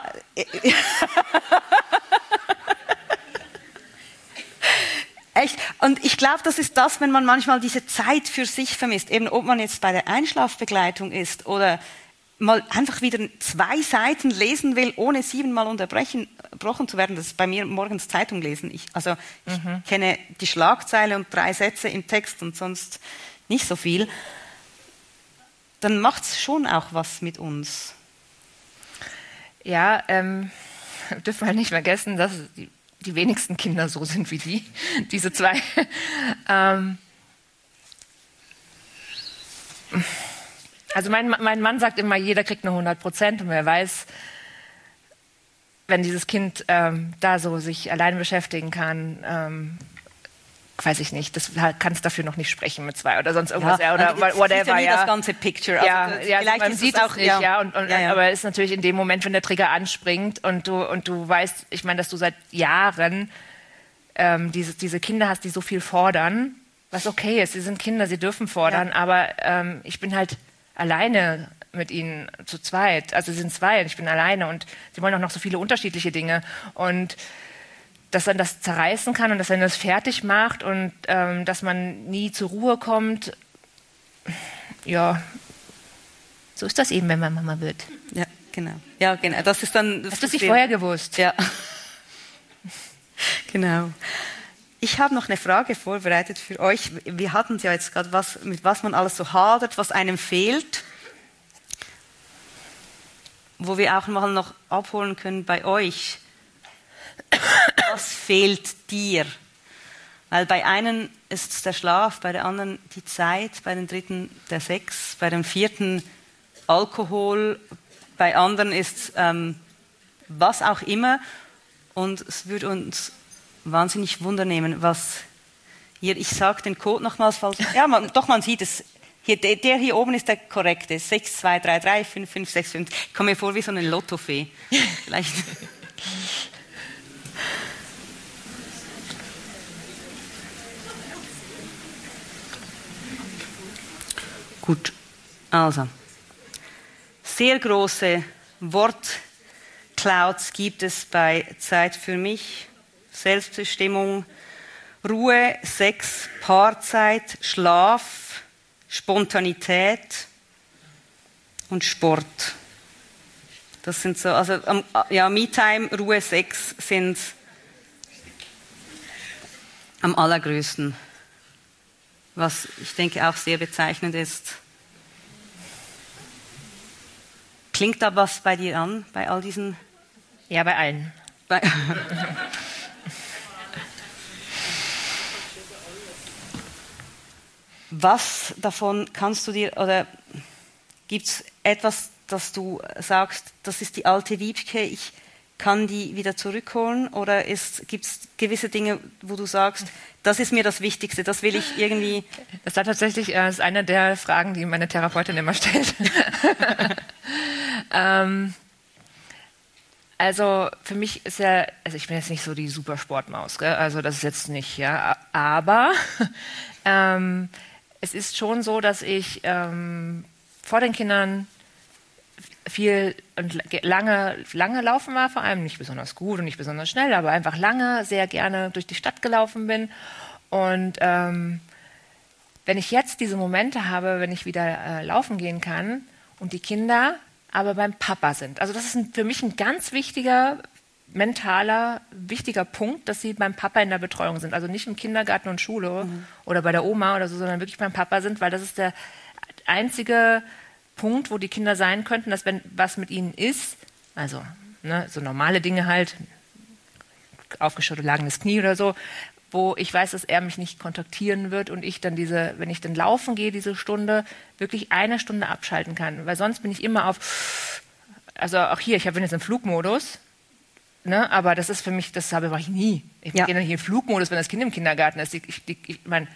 echt. Und ich glaube, das ist das, wenn man manchmal diese Zeit für sich vermisst, eben ob man jetzt bei der Einschlafbegleitung ist oder mal einfach wieder zwei Seiten lesen will, ohne siebenmal unterbrochen zu werden. Das ist bei mir morgens Zeitung lesen. Ich, also ich mhm. kenne die Schlagzeile und drei Sätze im Text und sonst nicht so viel. Dann macht es schon auch was mit uns. Ja, ähm, dürfen wir nicht vergessen, dass die, die wenigsten Kinder so sind wie die, diese zwei. ähm, also mein, mein Mann sagt immer, jeder kriegt nur hundert Prozent und wer weiß, wenn dieses Kind ähm, da so sich allein beschäftigen kann, ähm, weiß ich nicht, das kannst dafür noch nicht sprechen mit zwei oder sonst irgendwas, ja, oder whatever. Ja, ja, das ganze Picture. Ja, also, ja, vielleicht man ist sieht es auch nicht, ja, ja, und, und, ja, ja. aber es ist natürlich in dem Moment, wenn der Trigger anspringt und du und du weißt, ich meine, dass du seit Jahren ähm, diese, diese Kinder hast, die so viel fordern, was okay ist, sie sind Kinder, sie dürfen fordern, ja. aber ähm, ich bin halt alleine mit ihnen zu zweit, also sie sind zwei und ich bin alleine und sie wollen auch noch so viele unterschiedliche Dinge und dass dann das zerreißen kann und dass er das fertig macht und ähm, dass man nie zur Ruhe kommt. Ja, so ist das eben, wenn man Mama wird. Ja, genau. Ja, genau. Das ist dann. Das Hast du es nicht vorher gewusst? Ja. Genau. Ich habe noch eine Frage vorbereitet für euch. Wir hatten es ja jetzt gerade, was, mit was man alles so hadert, was einem fehlt, wo wir auch mal noch abholen können bei euch. Was fehlt dir? Weil bei einen ist es der Schlaf, bei der anderen die Zeit, bei den dritten der Sex, bei dem vierten Alkohol, bei anderen ist ähm, was auch immer. Und es würde uns wahnsinnig Wunder nehmen, was ihr, ich sage den Code nochmals, falls, ja, man, doch man sieht es, hier, der, der hier oben ist der korrekte, sechs zwei drei drei fünf fünf sechs fünf. Ich komme mir vor wie so eine Lottofee. Vielleicht... Gut, also, sehr große Wortclouds gibt es bei Zeit für mich, Selbstbestimmung, Ruhe, Sex, Paarzeit, Schlaf, Spontanität und Sport. Das sind so, also ja, Me-Time, Ruhe, Sex sind am allergrößten. Was ich denke auch sehr bezeichnend ist. Klingt da was bei dir an, bei all diesen? Ja, bei allen. Bei was davon kannst du dir, oder gibt es etwas, das du sagst, das ist die alte Wiebke, ich kann die wieder zurückholen? Oder gibt es gewisse Dinge, wo du sagst, das ist mir das Wichtigste, das will ich irgendwie... Das war tatsächlich äh, ist eine der Fragen, die meine Therapeutin immer stellt. ähm, Also für mich ist ja, also ich bin jetzt nicht so die Supersportmaus, gell? Also das ist jetzt nicht, ja, aber ähm, es ist schon so, dass ich ähm, vor den Kindern viel und lange, lange laufen war, vor allem nicht besonders gut und nicht besonders schnell, aber einfach lange sehr gerne durch die Stadt gelaufen bin. Und ähm, wenn ich jetzt diese Momente habe, wenn ich wieder äh, laufen gehen kann und die Kinder aber beim Papa sind. Also das ist ein, für mich ein ganz wichtiger, mentaler, wichtiger Punkt, dass sie beim Papa in der Betreuung sind. Also nicht im Kindergarten und Schule mhm. oder bei der Oma oder so, sondern wirklich beim Papa sind, weil das ist der einzige Punkt, wo die Kinder sein könnten, dass wenn was mit ihnen ist, also ne, so normale Dinge halt, aufgeschüttelt lagendes Knie oder so, wo ich weiß, dass er mich nicht kontaktieren wird und ich dann diese, wenn ich dann laufen gehe, diese Stunde, wirklich eine Stunde abschalten kann. Weil sonst bin ich immer auf, also auch hier, ich bin jetzt im Flugmodus, ne, aber das ist für mich, das habe ich nie. Ich ja. gehe dann hier im Flugmodus, wenn das Kind im Kindergarten ist. Ich, ich, ich meine,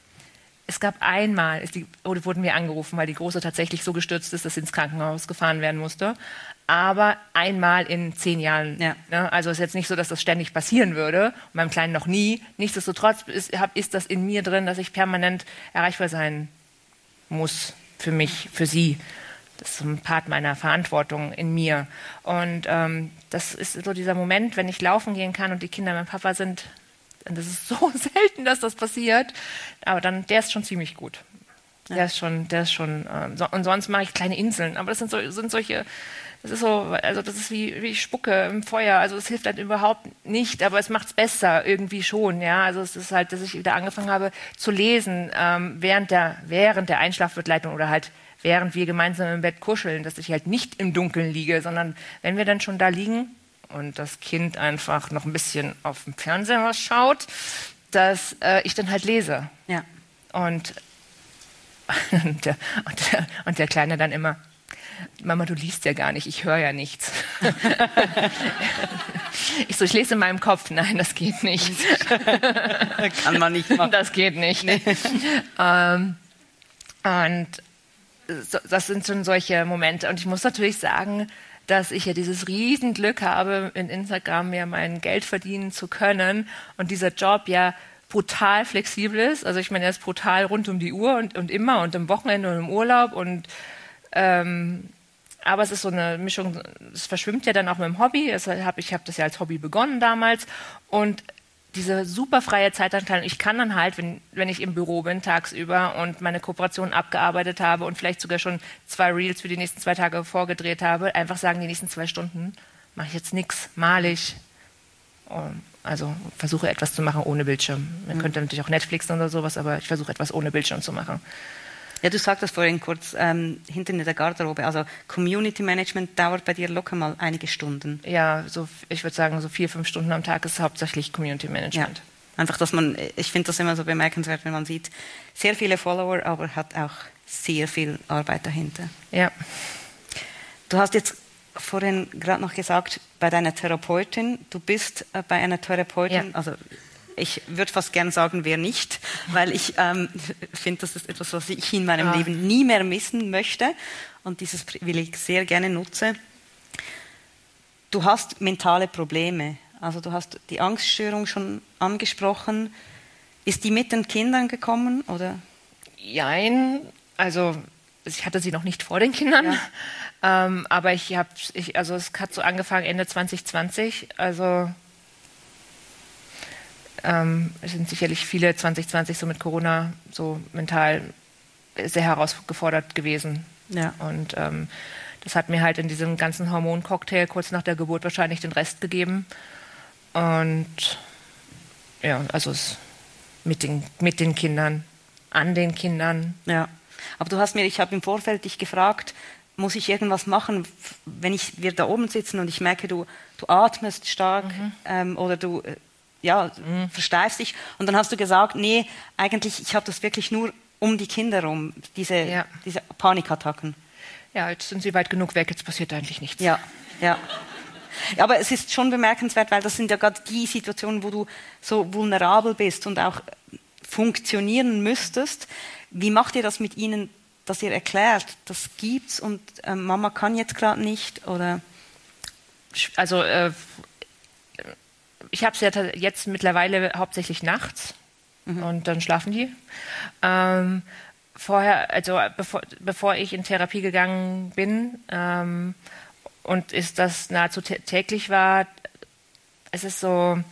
es gab einmal, ist die, oder wurden wir angerufen, weil die Große tatsächlich so gestürzt ist, dass sie ins Krankenhaus gefahren werden musste. Aber einmal in zehn Jahren. Ja. Ne? Also es ist jetzt nicht so, dass das ständig passieren würde. Und meinem Kleinen noch nie. Nichtsdestotrotz ist, hab, ist das in mir drin, dass ich permanent erreichbar sein muss für mich, für sie. Das ist so ein Part meiner Verantwortung in mir. Und ähm, das ist so dieser Moment, wenn ich laufen gehen kann und die Kinder beim Papa sind. Und das ist so selten, dass das passiert. Aber dann, der ist schon ziemlich gut. Ja. Der ist schon, der ist schon. Ähm, so, und sonst mache ich kleine Inseln. Aber das sind, so, sind solche. Das ist so, also das ist wie, wie Spucke im Feuer. Also es hilft halt überhaupt nicht, aber es macht es besser irgendwie schon. Ja, also es ist halt, dass ich wieder angefangen habe zu lesen ähm, während der während der Einschlafbegleitung oder halt während wir gemeinsam im Bett kuscheln, dass ich halt nicht im Dunkeln liege, sondern wenn wir dann schon da liegen und das Kind einfach noch ein bisschen auf dem Fernseher was schaut, dass äh, ich dann halt lese. Ja. Und, und, der, und, der, und der Kleine dann immer, Mama, du liest ja gar nicht, ich höre ja nichts. Ich so, ich lese in meinem Kopf. Nein, das geht nicht. Kann man nicht machen. Das geht nicht. Nee. ähm, und so, das sind schon solche Momente. Und ich muss natürlich sagen, dass ich ja dieses Riesenglück habe, in Instagram ja mein Geld verdienen zu können und dieser Job ja brutal flexibel ist. Also ich meine, er ist brutal rund um die Uhr und, und immer und im Wochenende und im Urlaub und ähm, aber es ist so eine Mischung, es verschwimmt ja dann auch mit dem Hobby. Hab, ich habe das ja als Hobby begonnen damals und diese super freie Zeitanteilung, ich kann dann halt, wenn, wenn ich im Büro bin tagsüber und meine Kooperation abgearbeitet habe und vielleicht sogar schon zwei Reels für die nächsten zwei Tage vorgedreht habe, einfach sagen, die nächsten zwei Stunden mache ich jetzt nichts, male ich. Also versuche etwas zu machen ohne Bildschirm. Man mhm. könnte natürlich auch Netflixen oder sowas, aber ich versuche etwas ohne Bildschirm zu machen. Ja, du sagtest vorhin kurz ähm, hinten in der Garderobe, also Community Management dauert bei dir locker mal einige Stunden. Ja, so, ich würde sagen, so vier, fünf Stunden am Tag ist hauptsächlich Community Management. Ja. Einfach, dass man, ich finde das immer so bemerkenswert, wenn man sieht, sehr viele Follower, aber hat auch sehr viel Arbeit dahinter. Ja. Du hast jetzt vorhin gerade noch gesagt, bei deiner Therapeutin, du bist äh, bei einer Therapeutin, ja. also ich würde fast gern sagen, wer nicht, weil ich ähm, finde, das ist etwas, was ich in meinem ja. Leben nie mehr missen möchte und dieses Privileg sehr gerne nutze. Du hast mentale Probleme, also du hast die Angststörung schon angesprochen. Ist die mit den Kindern gekommen, oder? Jein, also ich hatte sie noch nicht vor den Kindern, ja. ähm, aber ich habe, ich, also es hat so angefangen Ende zwanzig zwanzig, also Ähm, es sind sicherlich viele zwanzig zwanzig so mit Corona so mental sehr herausgefordert gewesen. Ja. Und ähm, das hat mir halt in diesem ganzen Hormoncocktail kurz nach der Geburt wahrscheinlich den Rest gegeben. Und ja, also es mit den, mit den Kindern, an den Kindern. Ja. Aber du hast mir, ich habe im Vorfeld dich gefragt, muss ich irgendwas machen, wenn ich, wir da oben sitzen und ich merke, du, du atmest stark mhm. ähm, oder du ja, mhm. versteifst dich. Und dann hast du gesagt, nee, eigentlich, ich habe das wirklich nur um die Kinder rum, diese, ja. diese Panikattacken. Ja, jetzt sind sie weit genug weg, jetzt passiert eigentlich nichts. Ja, ja. Ja, aber es ist schon bemerkenswert, weil das sind ja gerade die Situationen, wo du so vulnerabel bist und auch funktionieren müsstest. Wie macht ihr das mit ihnen, dass ihr erklärt, das gibt's und äh, Mama kann jetzt gerade nicht, oder? also äh, ich habe es ja jetzt mittlerweile hauptsächlich nachts mhm. und dann schlafen die. Ähm, vorher, also bevor, bevor ich in Therapie gegangen bin ähm, und ist das nahezu täglich war, es ist so,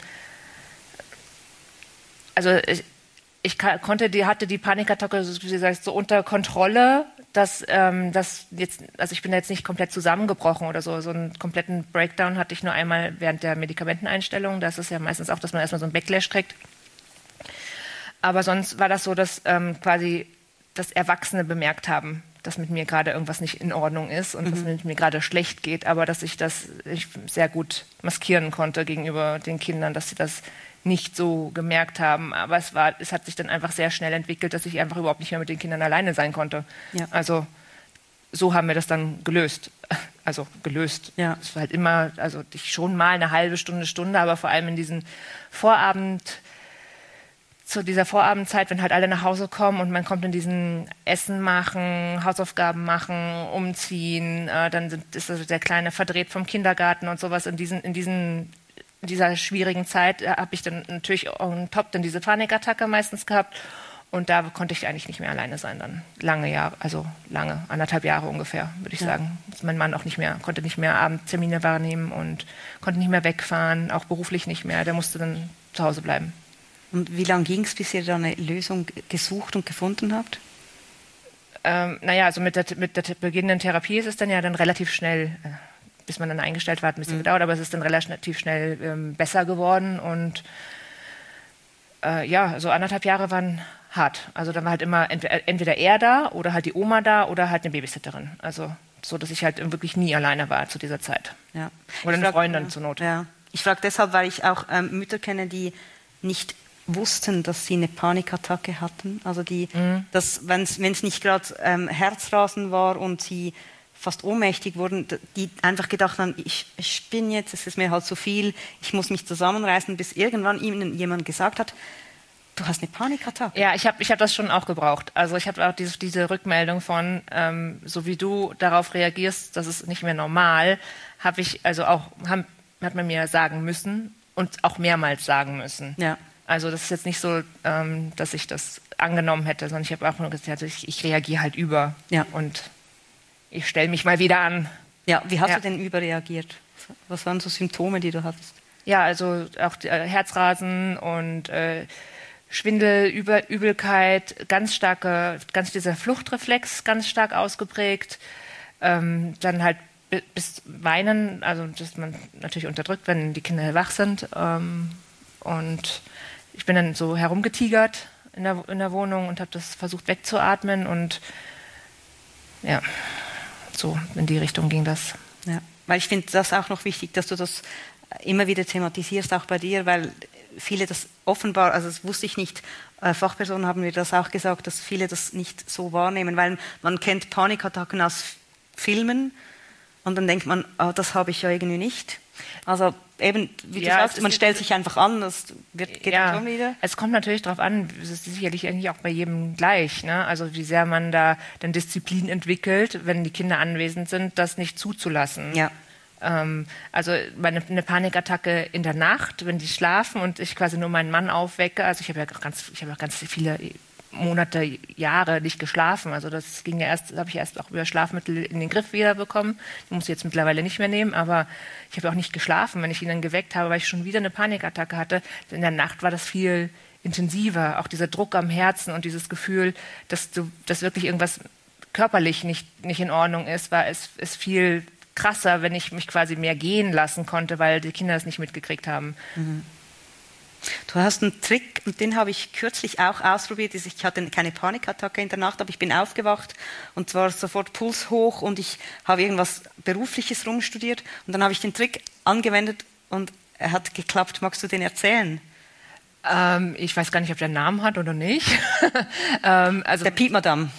also ich, ich konnte, die hatte die Panikattacke, wie gesagt, so unter Kontrolle, dass ähm, das jetzt, also ich bin jetzt nicht komplett zusammengebrochen oder so, so einen kompletten Breakdown hatte ich nur einmal während der Medikamenteneinstellung. Das ist ja meistens auch, dass man erstmal so einen Backlash kriegt. Aber sonst war das so, dass ähm, quasi das Erwachsene bemerkt haben, dass mit mir gerade irgendwas nicht in Ordnung ist und mhm. dass mit mir gerade schlecht geht, aber dass ich das ich sehr gut maskieren konnte gegenüber den Kindern, dass sie das nicht so gemerkt haben. Aber es war, es hat sich dann einfach sehr schnell entwickelt, dass ich einfach überhaupt nicht mehr mit den Kindern alleine sein konnte. Ja. Also so haben wir das dann gelöst. Also gelöst. Ja. Es war halt immer, also ich schon mal eine halbe Stunde, Stunde, aber vor allem in diesen Vorabend, zu dieser Vorabendzeit, wenn halt alle nach Hause kommen und man kommt in diesen Essen machen, Hausaufgaben machen, umziehen, äh, dann sind, ist also der Kleine verdreht vom Kindergarten und sowas. In diesen, in diesen in dieser schwierigen Zeit äh, habe ich dann natürlich on top dann diese Panikattacke meistens gehabt und da konnte ich eigentlich nicht mehr alleine sein dann. Lange Jahre, also lange, anderthalb Jahre ungefähr, würde ich ja. sagen. Dass mein Mann auch nicht mehr, konnte nicht mehr Abendtermine wahrnehmen und konnte nicht mehr wegfahren, auch beruflich nicht mehr. Der musste dann zu Hause bleiben. Und wie lange ging es, bis ihr da eine Lösung gesucht und gefunden habt? Ähm, naja, also mit der, mit der beginnenden Therapie ist es dann ja dann relativ schnell, äh, bis man dann eingestellt war, hat ein bisschen mhm. gedauert, aber es ist dann relativ schnell ähm, besser geworden und äh, ja, so anderthalb Jahre waren hart. Also da war halt immer entweder, entweder er da oder halt die Oma da oder halt eine Babysitterin. Also so, dass ich halt wirklich nie alleine war zu dieser Zeit. Ja. Oder eine frag, Freundin ja. zur Not. Ja. Ich frage deshalb, weil ich auch ähm, Mütter kenne, die nicht wussten, dass sie eine Panikattacke hatten. Also die, mhm. dass wenn es nicht gerade ähm, Herzrasen war und sie fast ohnmächtig wurden, die einfach gedacht haben, ich, ich spinne jetzt, es ist mir halt zu viel, ich muss mich zusammenreißen, bis irgendwann ihnen jemand gesagt hat, du hast eine Panikattacke. Ja, ich habe ich hab das schon auch gebraucht. Also ich habe auch diese, diese Rückmeldung von, ähm, so wie du darauf reagierst, das ist nicht mehr normal, habe ich also auch, hab, hat man mir sagen müssen und auch mehrmals sagen müssen. Ja. Also das ist jetzt nicht so, ähm, dass ich das angenommen hätte, sondern ich habe auch nur gesagt, ich, ich reagiere halt über ja. und ich stelle mich mal wieder an. Ja, wie hast ja. du denn überreagiert? Was waren so Symptome, die du hattest? Ja, also auch äh, Herzrasen und äh, Schwindel, Über, Übelkeit, ganz starke, ganz dieser Fluchtreflex ganz stark ausgeprägt. Ähm, dann halt bis Weinen, also das man natürlich unterdrückt, wenn die Kinder wach sind. Ähm, und ich bin dann so herumgetigert in der, in der Wohnung und habe das versucht wegzuatmen und ja, so in die Richtung ging das. Ja, weil ich finde das auch noch wichtig, dass du das immer wieder thematisierst, auch bei dir, weil viele das offenbar, also das wusste ich nicht, äh, Fachpersonen haben mir das auch gesagt, dass viele das nicht so wahrnehmen, weil man kennt Panikattacken aus Filmen und dann denkt man, oh, das habe ich ja irgendwie nicht. Also eben, wie ja, du sagst, man stellt sich einfach an, das wird, geht ja, schon wieder. Es kommt natürlich darauf an, es ist sicherlich eigentlich auch bei jedem gleich, ne? Also wie sehr man da dann Disziplin entwickelt, wenn die Kinder anwesend sind, das nicht zuzulassen. Ja. Ähm, also meine, eine Panikattacke in der Nacht, wenn die schlafen und ich quasi nur meinen Mann aufwecke, also ich habe ja ganz, ich habe ja ganz viele Monate, Jahre nicht geschlafen. Also das ging ja erst, habe ich erst auch über Schlafmittel in den Griff wieder bekommen. Die muss ich jetzt mittlerweile nicht mehr nehmen, aber ich habe auch nicht geschlafen. Wenn ich ihn dann geweckt habe, weil ich schon wieder eine Panikattacke hatte, in der Nacht war das viel intensiver. Auch dieser Druck am Herzen und dieses Gefühl, dass du, dass wirklich irgendwas körperlich nicht, nicht in Ordnung ist, war es ist viel krasser, wenn ich mich quasi mehr gehen lassen konnte, weil die Kinder das nicht mitgekriegt haben. Mhm. Du hast einen Trick, und den habe ich kürzlich auch ausprobiert. Ich hatte keine Panikattacke in der Nacht, aber ich bin aufgewacht und zwar sofort Puls hoch und ich habe irgendwas Berufliches rumstudiert und dann habe ich den Trick angewendet und er hat geklappt. Magst du den erzählen? Ähm, ich weiß gar nicht, ob der einen Namen hat oder nicht. ähm, also, der Piep Madame.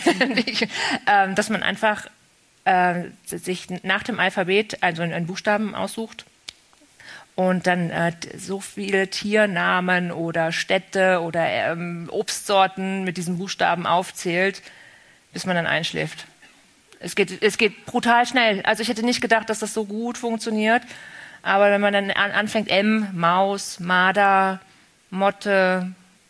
ähm, dass man einfach äh, sich nach dem Alphabet also einen Buchstaben aussucht und dann äh, so viele Tiernamen oder Städte oder ähm, Obstsorten mit diesen Buchstaben aufzählt, bis man dann einschläft. Es geht, es geht brutal schnell. Also ich hätte nicht gedacht, dass das so gut funktioniert. Aber wenn man dann an, anfängt, M, Maus, Marder, Motte,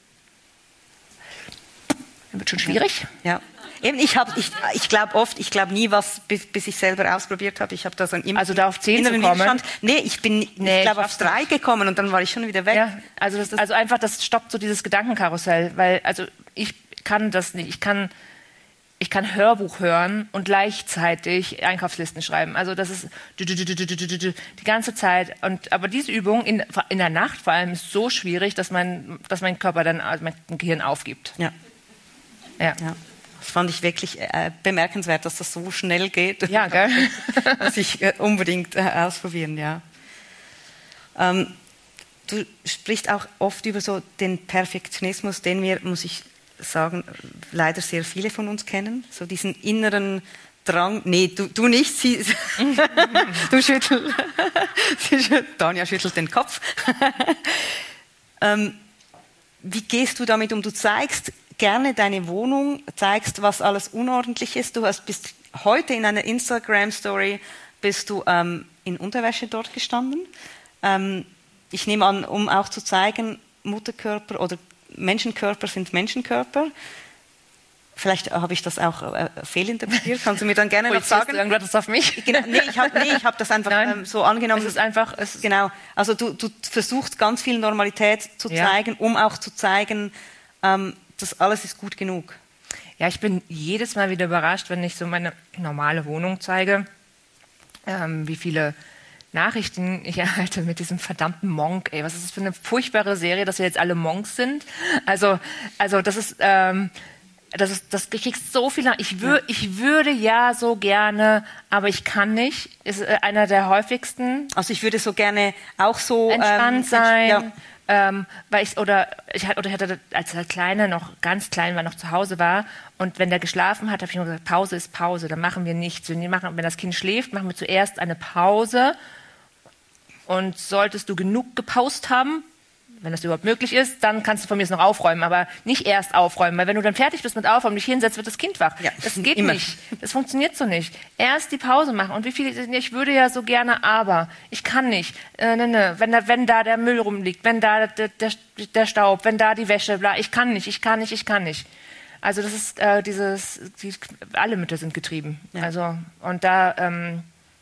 dann wird schon schwierig. Ja. Eben, ich, ich, ich glaube oft, ich glaube nie was, bis, bis ich selber ausprobiert habe. Ich habe da so einen Also da auf zehn zu kommen? Nee, ich bin, nee, ich glaube auf drei gekommen und dann war ich schon wieder weg. Ja, also, das, also einfach, das stoppt so dieses Gedankenkarussell, weil, also ich kann das nicht, ich kann, ich kann Hörbuch hören und gleichzeitig Einkaufslisten schreiben. Also das ist die ganze Zeit. Und, aber diese Übung in, in der Nacht vor allem ist so schwierig, dass mein, dass mein Körper dann, also mein Gehirn aufgibt. Ja. Ja. Ja. Das fand ich wirklich äh, bemerkenswert, dass das so schnell geht. Ja, gell? Muss ich äh, unbedingt äh, ausprobieren, ja. Ähm, du sprichst auch oft über so den Perfektionismus, den wir, muss ich sagen, leider sehr viele von uns kennen. So diesen inneren Drang. Nee, du, du nicht. Sie, du schüttelst. Tanja schüttelt den Kopf. ähm, wie gehst du damit um? Du zeigst gerne deine Wohnung, zeigst, was alles unordentlich ist. Du hast bist heute in einer Instagram-Story bist du ähm, in Unterwäsche dort gestanden. Ähm, ich nehme an, um auch zu zeigen, Mutterkörper oder Menschenkörper sind Menschenkörper. Vielleicht habe ich das auch äh, fehlinterpretiert. Kannst du mir dann gerne noch sagen? Du irgendwas auf mich? Genau, nee, ich habe nee, hab das einfach ähm, so angenommen. Es ist einfach... Es ist genau. Also du, du versuchst ganz viel Normalität zu ja. zeigen, um auch zu zeigen, ähm, das alles ist gut genug. Ja, ich bin jedes Mal wieder überrascht, wenn ich so meine normale Wohnung zeige, ähm, wie viele Nachrichten ich erhalte mit diesem verdammten Monk. Ey, was ist das für eine furchtbare Serie, dass wir jetzt alle Monks sind? Also, also das ist, ähm, das ist, das ich krieg so viel. Ich, wür, ich würde ja so gerne, aber ich kann nicht. Ist einer der häufigsten. Also ich würde so gerne auch so entspannt ähm, sein. Ja. Ähm, weil ich oder ich hatte oder ich hatte als er kleiner noch ganz klein war, noch zu Hause war und wenn der geschlafen hat, habe ich immer gesagt, Pause ist Pause, dann machen wir nichts. Wenn, wir machen, wenn das Kind schläft, machen wir zuerst eine Pause und solltest du genug gepaust haben, wenn das überhaupt möglich ist, dann kannst du von mir es noch aufräumen, aber nicht erst aufräumen, weil wenn du dann fertig bist mit Aufräumen, dich hinsetzt, wird das Kind wach. Ja, das geht immer. nicht. Das funktioniert so nicht. Erst die Pause machen und wie viele, ich würde ja so gerne, aber ich kann nicht. Äh, ne, ne. Wenn, da, wenn da der Müll rumliegt, wenn da der, der, der Staub, wenn da die Wäsche, bla, ich kann nicht, ich kann nicht, ich kann nicht. Also das ist äh, dieses, die, alle Mütter sind getrieben. Ja. Also und da, ähm,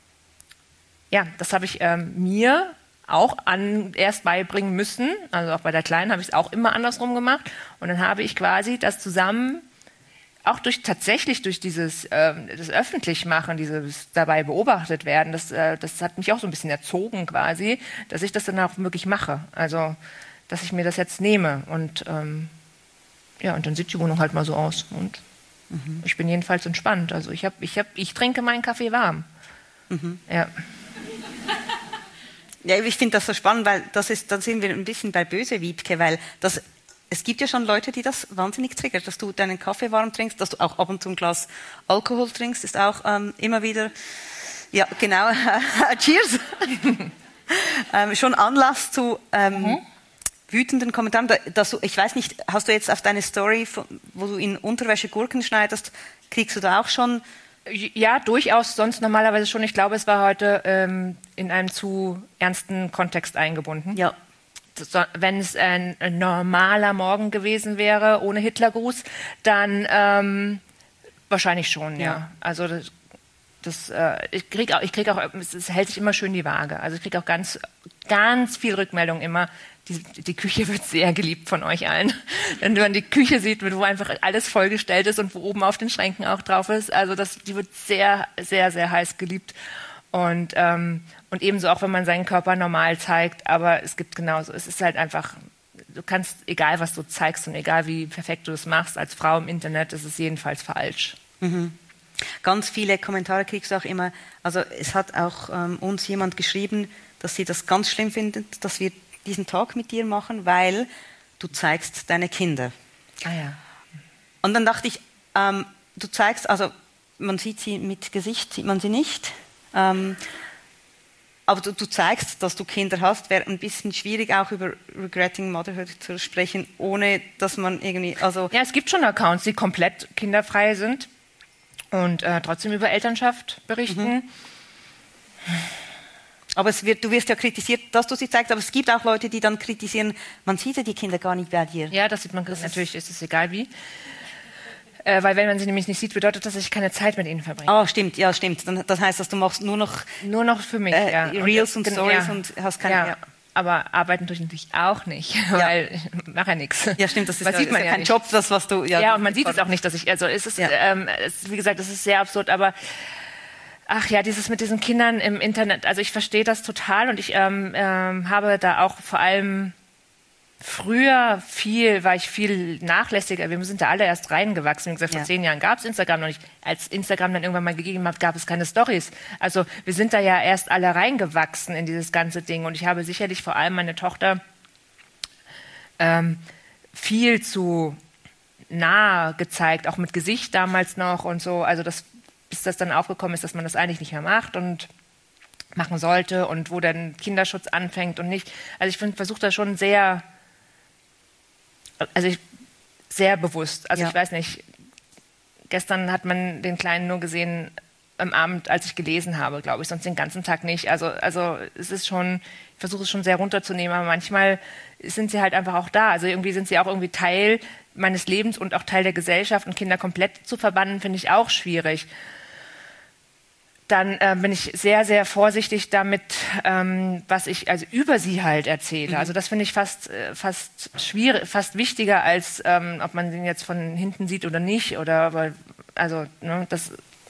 ja, das habe ich ähm, mir auch an, erst beibringen müssen, also auch bei der Kleinen habe ich es auch immer andersrum gemacht und dann habe ich quasi das zusammen, auch durch tatsächlich durch dieses äh, das Öffentlichmachen, dieses dabei beobachtet werden, das, äh, das hat mich auch so ein bisschen erzogen quasi, dass ich das dann auch wirklich mache, also dass ich mir das jetzt nehme und ähm, ja, und dann sieht die Wohnung halt mal so aus und mhm. ich bin jedenfalls entspannt, also ich habe, ich habe, ich trinke meinen Kaffee warm. Mhm. Ja. Ja, ich finde das so spannend, weil das ist, dann sind wir ein bisschen bei böse Wiebke, weil das, es gibt ja schon Leute, die das wahnsinnig triggert, dass du deinen Kaffee warm trinkst, dass du auch ab und zu ein Glas Alkohol trinkst, ist auch ähm, immer wieder, ja genau, cheers, ähm, schon Anlass zu ähm, mhm. wütenden Kommentaren. Dass du, ich weiß nicht, hast du jetzt auf deine Story, wo du in Unterwäsche Gurken schneidest, kriegst du da auch schon... Ja, durchaus, sonst normalerweise schon. Ich glaube, es war heute ähm, in einem zu ernsten Kontext eingebunden. Ja. Das, wenn es ein, ein normaler Morgen gewesen wäre, ohne Hitlergruß, dann ähm, wahrscheinlich schon, ja. ja. Also das, das äh, ich kriege auch, ich krieg auch, es hält sich immer schön die Waage. Also ich kriege auch ganz, ganz viel Rückmeldung immer. Die, die Küche wird sehr geliebt von euch allen. Wenn man die Küche sieht, wo einfach alles vollgestellt ist und wo oben auf den Schränken auch drauf ist, also das, die wird sehr, sehr, sehr heiß geliebt. Und, ähm, und ebenso auch, wenn man seinen Körper normal zeigt, aber es gibt genauso, es ist halt einfach, du kannst, egal was du zeigst und egal wie perfekt du das machst, als Frau im Internet, ist es jedenfalls falsch. Mhm. Ganz viele Kommentare kriegst du auch immer, also es hat auch ähm, uns jemand geschrieben, dass sie das ganz schlimm findet, dass wir diesen Talk mit dir machen, weil du zeigst deine Kinder. Ah ja. Und dann dachte ich, ähm, du zeigst, also man sieht sie mit Gesicht, sieht man sie nicht, ähm, aber du, du zeigst, dass du Kinder hast, wäre ein bisschen schwierig, auch über Regretting Motherhood zu sprechen, ohne dass man irgendwie, also... Ja, es gibt schon Accounts, die komplett kinderfrei sind. und äh, trotzdem über Elternschaft berichten. Mhm. Aber es wird, du wirst ja kritisiert, dass du sie zeigst, aber es gibt auch Leute, die dann kritisieren, man sieht ja die Kinder gar nicht bei dir. Ja, das sieht man, das natürlich ist es egal wie. Äh, weil wenn man sie nämlich nicht sieht, bedeutet das, dass ich keine Zeit mit ihnen verbringe. Ah, oh, stimmt, ja, stimmt. Dann, das heißt, dass du machst nur noch... Nur noch für mich, äh, ja. Reels und, und Stories ja. und hast keine... Ja. Ja. Aber arbeiten tue ich natürlich auch nicht, ja. weil ich mache ja nichts. Ja, stimmt, das ist, ja, sieht man ist ja kein nicht. Job, das, was du... Ja, ja und man sieht es auch nicht, dass ich... Also es ist, ja. ähm, es, wie gesagt, es ist sehr absurd, aber... Ach ja, dieses mit diesen Kindern im Internet, also ich verstehe das total und ich ähm, ähm, habe da auch vor allem früher viel, war ich viel nachlässiger. Wir sind da alle erst reingewachsen. Wie gesagt, vor ja. zehn Jahren gab es Instagram noch nicht. Als Instagram dann irgendwann mal gegeben hat, gab es keine Storys. Also wir sind da ja erst alle reingewachsen in dieses ganze Ding und ich habe sicherlich vor allem meine Tochter ähm, viel zu nah gezeigt, auch mit Gesicht damals noch und so. Also das bis das dann aufgekommen ist, dass man das eigentlich nicht mehr macht und machen sollte und wo dann Kinderschutz anfängt und nicht. Also ich versuche das schon sehr, also ich, sehr bewusst. Also ja. ich weiß nicht, gestern hat man den Kleinen nur gesehen am Abend, als ich gelesen habe, glaube ich, sonst den ganzen Tag nicht. Also, also es ist schon, ich versuche es schon sehr runterzunehmen, aber manchmal sind sie halt einfach auch da. Also irgendwie sind sie auch irgendwie Teil meines Lebens und auch Teil der Gesellschaft und Kinder komplett zu verbannen, finde ich auch schwierig. Dann äh, bin ich sehr, sehr vorsichtig damit, ähm, was ich also über sie halt erzähle. Mhm. Also das finde ich fast, äh, fast schwierig, fast wichtiger, als ähm, ob man den jetzt von hinten sieht oder nicht. Oder aber, also, ne, das,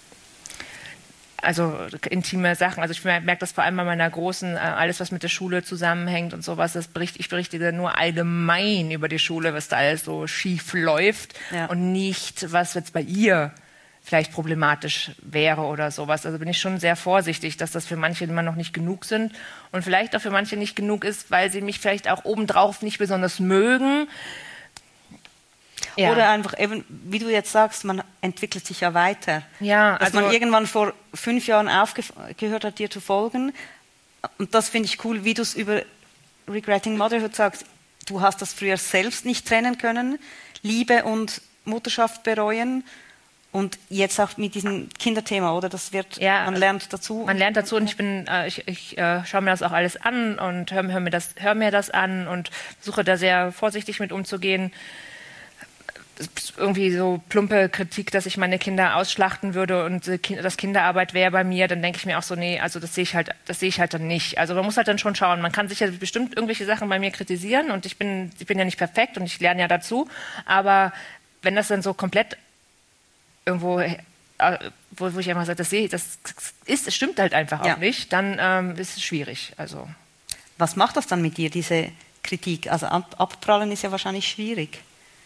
also intime Sachen. Also ich merke das vor allem bei meiner Großen, äh, alles, was mit der Schule zusammenhängt und sowas. Das bericht, ich berichte nur allgemein über die Schule, was da alles so schief läuft ja. und nicht, was jetzt bei ihr vielleicht problematisch wäre oder sowas. Also bin ich schon sehr vorsichtig, dass das für manche immer noch nicht genug sind und vielleicht auch für manche nicht genug ist, weil sie mich vielleicht auch obendrauf nicht besonders mögen. Ja. Oder einfach eben, wie du jetzt sagst, man entwickelt sich ja weiter. Ja, dass also man irgendwann vor fünf Jahren aufgehört hat, dir zu folgen. Und das finde ich cool, wie du es über Regretting Motherhood sagst. Du hast das früher selbst nicht trennen können, Liebe und Mutterschaft bereuen. Und jetzt auch mit diesem Kinderthema, oder? Das wird, ja, man lernt dazu. Man lernt dazu und ich bin, äh, ich, ich äh, schaue mir das auch alles an und höre hör mir das, hör mir das an und versuche da sehr vorsichtig mit umzugehen. Irgendwie so plumpe Kritik, dass ich meine Kinder ausschlachten würde und äh, das Kinderarbeit wäre bei mir, dann denke ich mir auch so, nee, also das sehe ich halt, das sehe ich halt dann nicht. Also man muss halt dann schon schauen. Man kann sicher bestimmt irgendwelche Sachen bei mir kritisieren und ich bin, ich bin ja nicht perfekt und ich lerne ja dazu. Aber wenn das dann so komplett irgendwo, wo, wo ich einfach sage, das sehe, das ist, es stimmt halt einfach auch ja. nicht, dann ähm, ist es schwierig. Also. Was macht das dann mit dir, diese Kritik? Also ab, abprallen ist ja wahrscheinlich schwierig.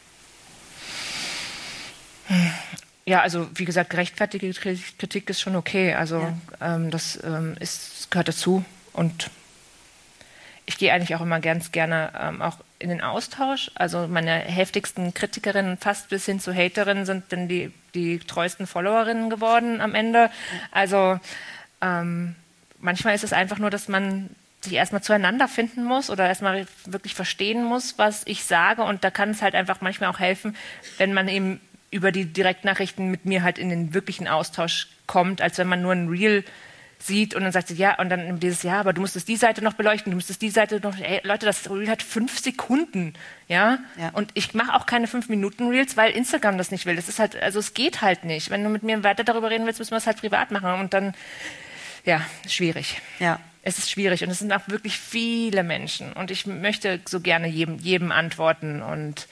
Ja, also wie gesagt, gerechtfertigte Kritik ist schon okay. Also ja. ähm, das ähm, ist, gehört dazu und ich gehe eigentlich auch immer ganz gerne ähm, auch in den Austausch. Also meine heftigsten Kritikerinnen, fast bis hin zu Haterinnen, sind dann die, die treuesten Followerinnen geworden am Ende. Also ähm, manchmal ist es einfach nur, dass man sich erstmal zueinander finden muss oder erstmal wirklich verstehen muss, was ich sage. Und da kann es halt einfach manchmal auch helfen, wenn man eben über die Direktnachrichten mit mir halt in den wirklichen Austausch kommt, als wenn man nur ein Reel sieht und dann sagt sie, ja, und dann dieses, ja, aber du musstest die Seite noch beleuchten, du musstest die Seite noch, ey, Leute, das Reel hat fünf Sekunden, ja, ja. Und ich mache auch keine fünf Minuten Reels, weil Instagram das nicht will. Das ist halt, also es geht halt nicht. Wenn du mit mir weiter darüber reden willst, müssen wir es halt privat machen und dann, ja, schwierig. Ja. Es ist schwierig und es sind auch wirklich viele Menschen und ich möchte so gerne jedem, jedem antworten und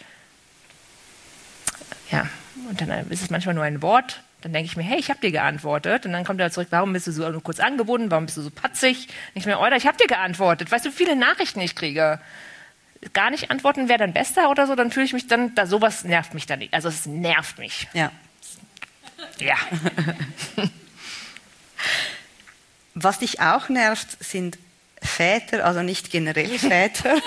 ja, und dann ist es manchmal nur ein Wort. Dann denke ich mir, hey, ich habe dir geantwortet. Und dann kommt er zurück, warum bist du so nur kurz angebunden? Warum bist du so patzig? Und ich mir, Alter, ich habe dir geantwortet. Weißt du, wie viele Nachrichten ich kriege? Gar nicht antworten wäre dann besser oder so, dann fühle ich mich dann, da sowas nervt mich dann nicht. Also es nervt mich. Ja. Ja. Was dich auch nervt, sind Väter, also nicht generell Väter.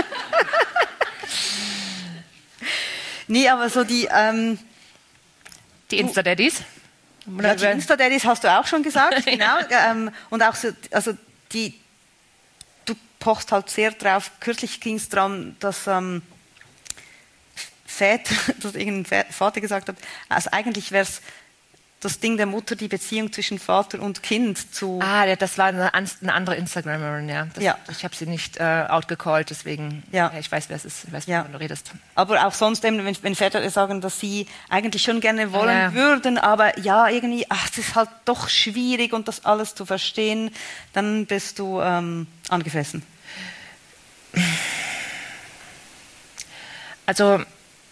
Nee, aber so die... Ähm, Die Insta-Daddies? Ja, die Insta-Daddies hast du auch schon gesagt, genau. Ja. Ähm, und auch so, also die, du pochst halt sehr drauf, kürzlich ging es darum, dass ähm, Väter, dass irgendein Vater gesagt hat, also eigentlich wäre es das Ding der Mutter, die Beziehung zwischen Vater und Kind zu... Ah, das war eine, eine andere Instagramerin, ja. Das, ja. Ich habe sie nicht äh, outgecallt, deswegen, ja. Ja, ich weiß, wer es ist, ich weiß, ja. wovon du redest. Aber auch sonst, eben, wenn, wenn Väter sagen, dass sie eigentlich schon gerne wollen ja. würden, aber ja, irgendwie, ach, es ist halt doch schwierig und das alles zu verstehen, dann bist du ähm, angefressen. Also,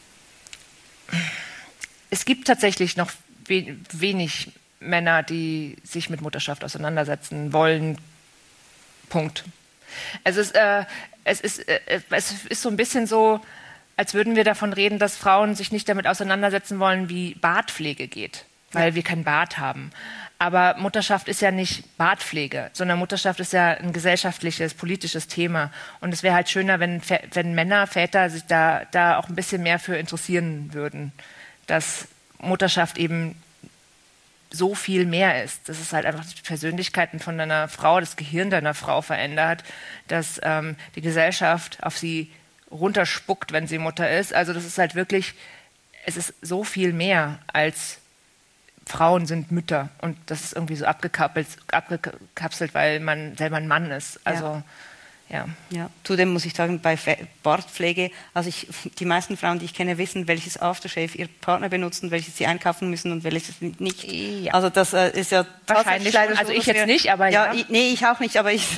es gibt tatsächlich noch we- wenig Männer, die sich mit Mutterschaft auseinandersetzen wollen. Punkt. Es ist, äh, es ist, äh, es ist so ein bisschen so, als würden wir davon reden, dass Frauen sich nicht damit auseinandersetzen wollen, wie Bartpflege geht, weil ja. wir keinen Bart haben. Aber Mutterschaft ist ja nicht Bartpflege, sondern Mutterschaft ist ja ein gesellschaftliches, politisches Thema. Und es wäre halt schöner, wenn, wenn Männer, Väter sich da, da auch ein bisschen mehr für interessieren würden, dass Mutterschaft eben so viel mehr ist. Das ist halt einfach die Persönlichkeiten von einer Frau, das Gehirn deiner Frau verändert, dass ähm, die Gesellschaft auf sie runterspuckt, wenn sie Mutter ist. Also das ist halt wirklich, es ist so viel mehr als Frauen sind Mütter und das ist irgendwie so abgekapselt, abgekapselt weil man selber ein Mann ist. Also ja. Ja. Ja. Zudem muss ich sagen, bei Bartpflege, also ich, die meisten Frauen, die ich kenne, wissen, welches Aftershave ihr Partner benutzen, welches sie einkaufen müssen und welches nicht. Ja. Also das äh, ist ja wahrscheinlich. Leider also so, ich jetzt wir, nicht, aber ja. ja. Ich, nee, ich auch nicht, aber ich.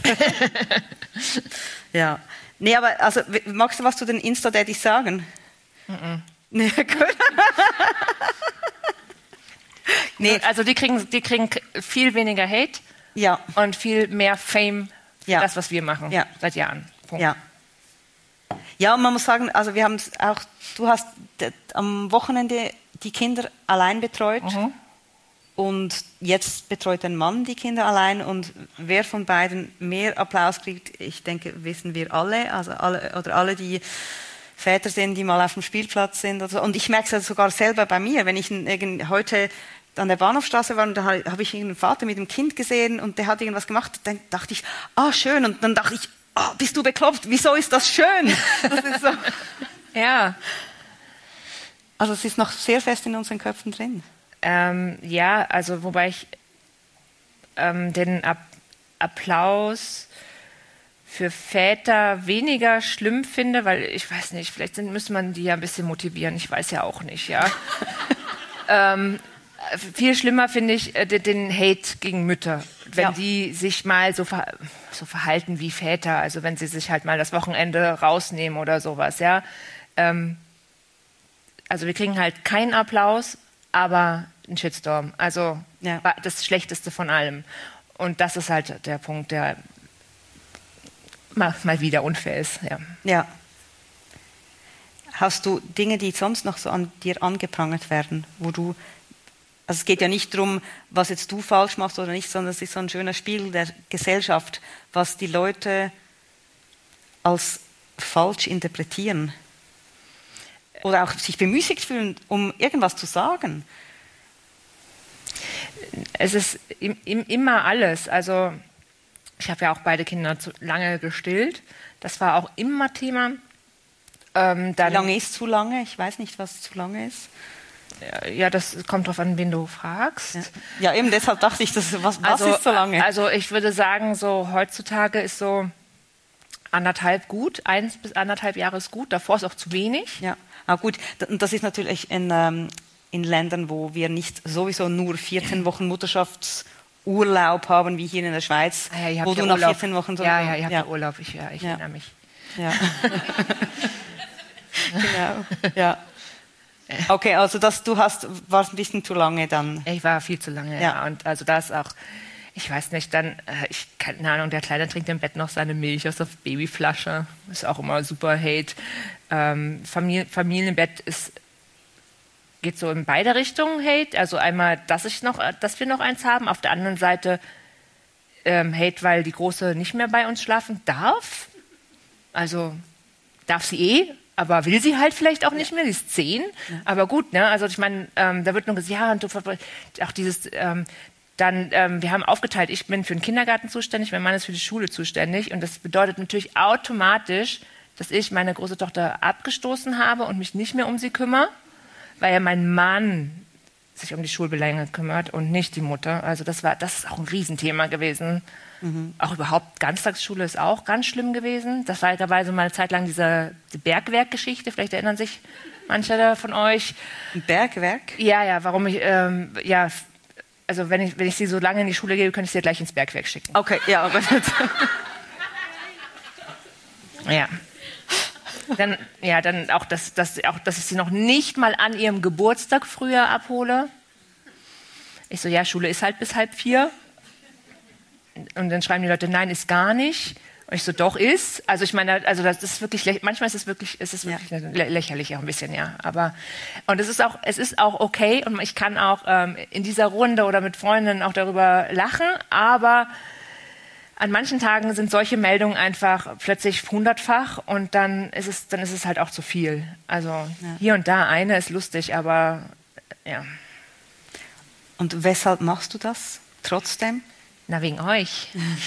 ja. Nee, aber also magst du was zu den Insta-Daddys sagen? Mhm. Nee, gut. Nee. Also die kriegen, die kriegen viel weniger Hate ja. und viel mehr Fame für ja. das, was wir machen ja. seit Jahren. Punkt. Ja. Ja, und man muss sagen, also wir haben auch, du hast am Wochenende die Kinder allein betreut mhm. und jetzt betreut ein Mann die Kinder allein und wer von beiden mehr Applaus kriegt, ich denke, wissen wir alle, also alle oder alle, die Väter sind, die mal auf dem Spielplatz sind. Also, und ich merke es sogar selber bei mir, wenn ich heute an der Bahnhofstraße war und da habe ich einen Vater mit dem Kind gesehen und der hat irgendwas gemacht, dann dachte ich, ah, schön. Und dann dachte ich, ah, bist du bekloppt? Wieso ist das schön? Das ist so. Ja. Also es ist noch sehr fest in unseren Köpfen drin. Ähm, ja, also wobei ich ähm, den Ap- Applaus für Väter weniger schlimm finde, weil ich weiß nicht, vielleicht sind, müsste man die ja ein bisschen motivieren. Ich weiß ja auch nicht, ja. ähm, viel schlimmer finde ich äh, den Hate gegen Mütter, wenn ja. die sich mal so, ver- so verhalten wie Väter, also wenn sie sich halt mal das Wochenende rausnehmen oder sowas, ja. Ähm, also wir kriegen halt keinen Applaus, aber einen Shitstorm. Also ja. das Schlechteste von allem. Und das ist halt der Punkt, der mal, mal wieder unfair ist. Ja. ja. Hast du Dinge, die sonst noch so an dir angeprangert werden, wo du, also es geht ja nicht darum, was jetzt du falsch machst oder nicht, sondern es ist so ein schöner Spiegel der Gesellschaft, was die Leute als falsch interpretieren oder auch sich bemüßigt fühlen, um irgendwas zu sagen. Es ist im, im, immer alles, also ich habe ja auch beide Kinder zu lange gestillt. Das war auch immer Thema. Ähm, dann, Wie lange ist zu lange? Ich weiß nicht, was zu lange ist. Ja, ja, das kommt drauf an, wen du fragst. Ja, ja eben deshalb dachte ich, das, was, was also, ist so lange? Also ich würde sagen, so heutzutage ist so anderthalb gut, eins bis anderthalb Jahre ist gut. Davor ist auch zu wenig. Ja, ah, gut. Und das ist natürlich in, ähm, in Ländern, wo wir nicht sowieso nur vierzehn Wochen Mutterschafts Urlaub haben, wie hier in der Schweiz, ah, ja, wo du nach vierzehn Wochen so... Ja, ja, ihr habt ja ja Urlaub, ich, ja, ich ja. erinnere mich. Ja. Genau, ja. Okay, also das, du hast, warst ein bisschen zu lange dann. Ich war viel zu lange, ja. ja. Und also das auch, ich weiß nicht, dann, äh, ich keine Ahnung, der Kleine trinkt im Bett noch seine Milch aus der Babyflasche. Ist auch immer super Hate. Ähm, Familie, Familienbett ist... geht so in beide Richtungen Hate. Also einmal, dass ich noch, dass wir noch eins haben. Auf der anderen Seite ähm, Hate, weil die Große nicht mehr bei uns schlafen darf. Also darf sie eh, aber will sie halt vielleicht auch nicht mehr. Sie ist zehn. Ja. Aber gut, ne? Also ich meine, ähm, da wird nur gesagt, ja, und du, auch dieses, ähm, dann, ähm, wir haben aufgeteilt, ich bin für den Kindergarten zuständig, mein Mann ist für die Schule zuständig. Und das bedeutet natürlich automatisch, dass ich meine große Tochter abgestoßen habe und mich nicht mehr um sie kümmere. Weil ja mein Mann sich um die Schulbelange kümmert und nicht die Mutter. Also das war, das ist auch ein Riesenthema gewesen. Mhm. Auch überhaupt Ganztagsschule ist auch ganz schlimm gewesen. Das war, da war so mal eine Zeit lang diese die Bergwerk-Geschichte. Vielleicht erinnern sich manche da von euch. Ein Bergwerk? Ja, ja. Warum ich ähm, ja also wenn ich wenn ich sie so lange in die Schule gebe, könnte ich sie ja gleich ins Bergwerk schicken. Okay, ja, aber ja. Dann, ja, dann auch, dass, dass, auch, dass ich sie noch nicht mal an ihrem Geburtstag früher abhole. Ich so, ja, Schule ist halt bis halb vier. Und dann schreiben die Leute, nein, ist gar nicht. Und ich so, doch ist. Also ich meine, also das ist wirklich, manchmal ist es wirklich, ist es wirklich ja. lä lächerlich auch ein bisschen, ja. Aber und es ist auch, es ist auch okay und ich kann auch ähm, in dieser Runde oder mit Freundinnen auch darüber lachen. Aber an manchen Tagen sind solche Meldungen einfach plötzlich hundertfach und dann ist es, dann ist es halt auch zu viel. Also ja. hier und da eine ist lustig, aber ja. Und weshalb machst du das trotzdem? Na, wegen euch.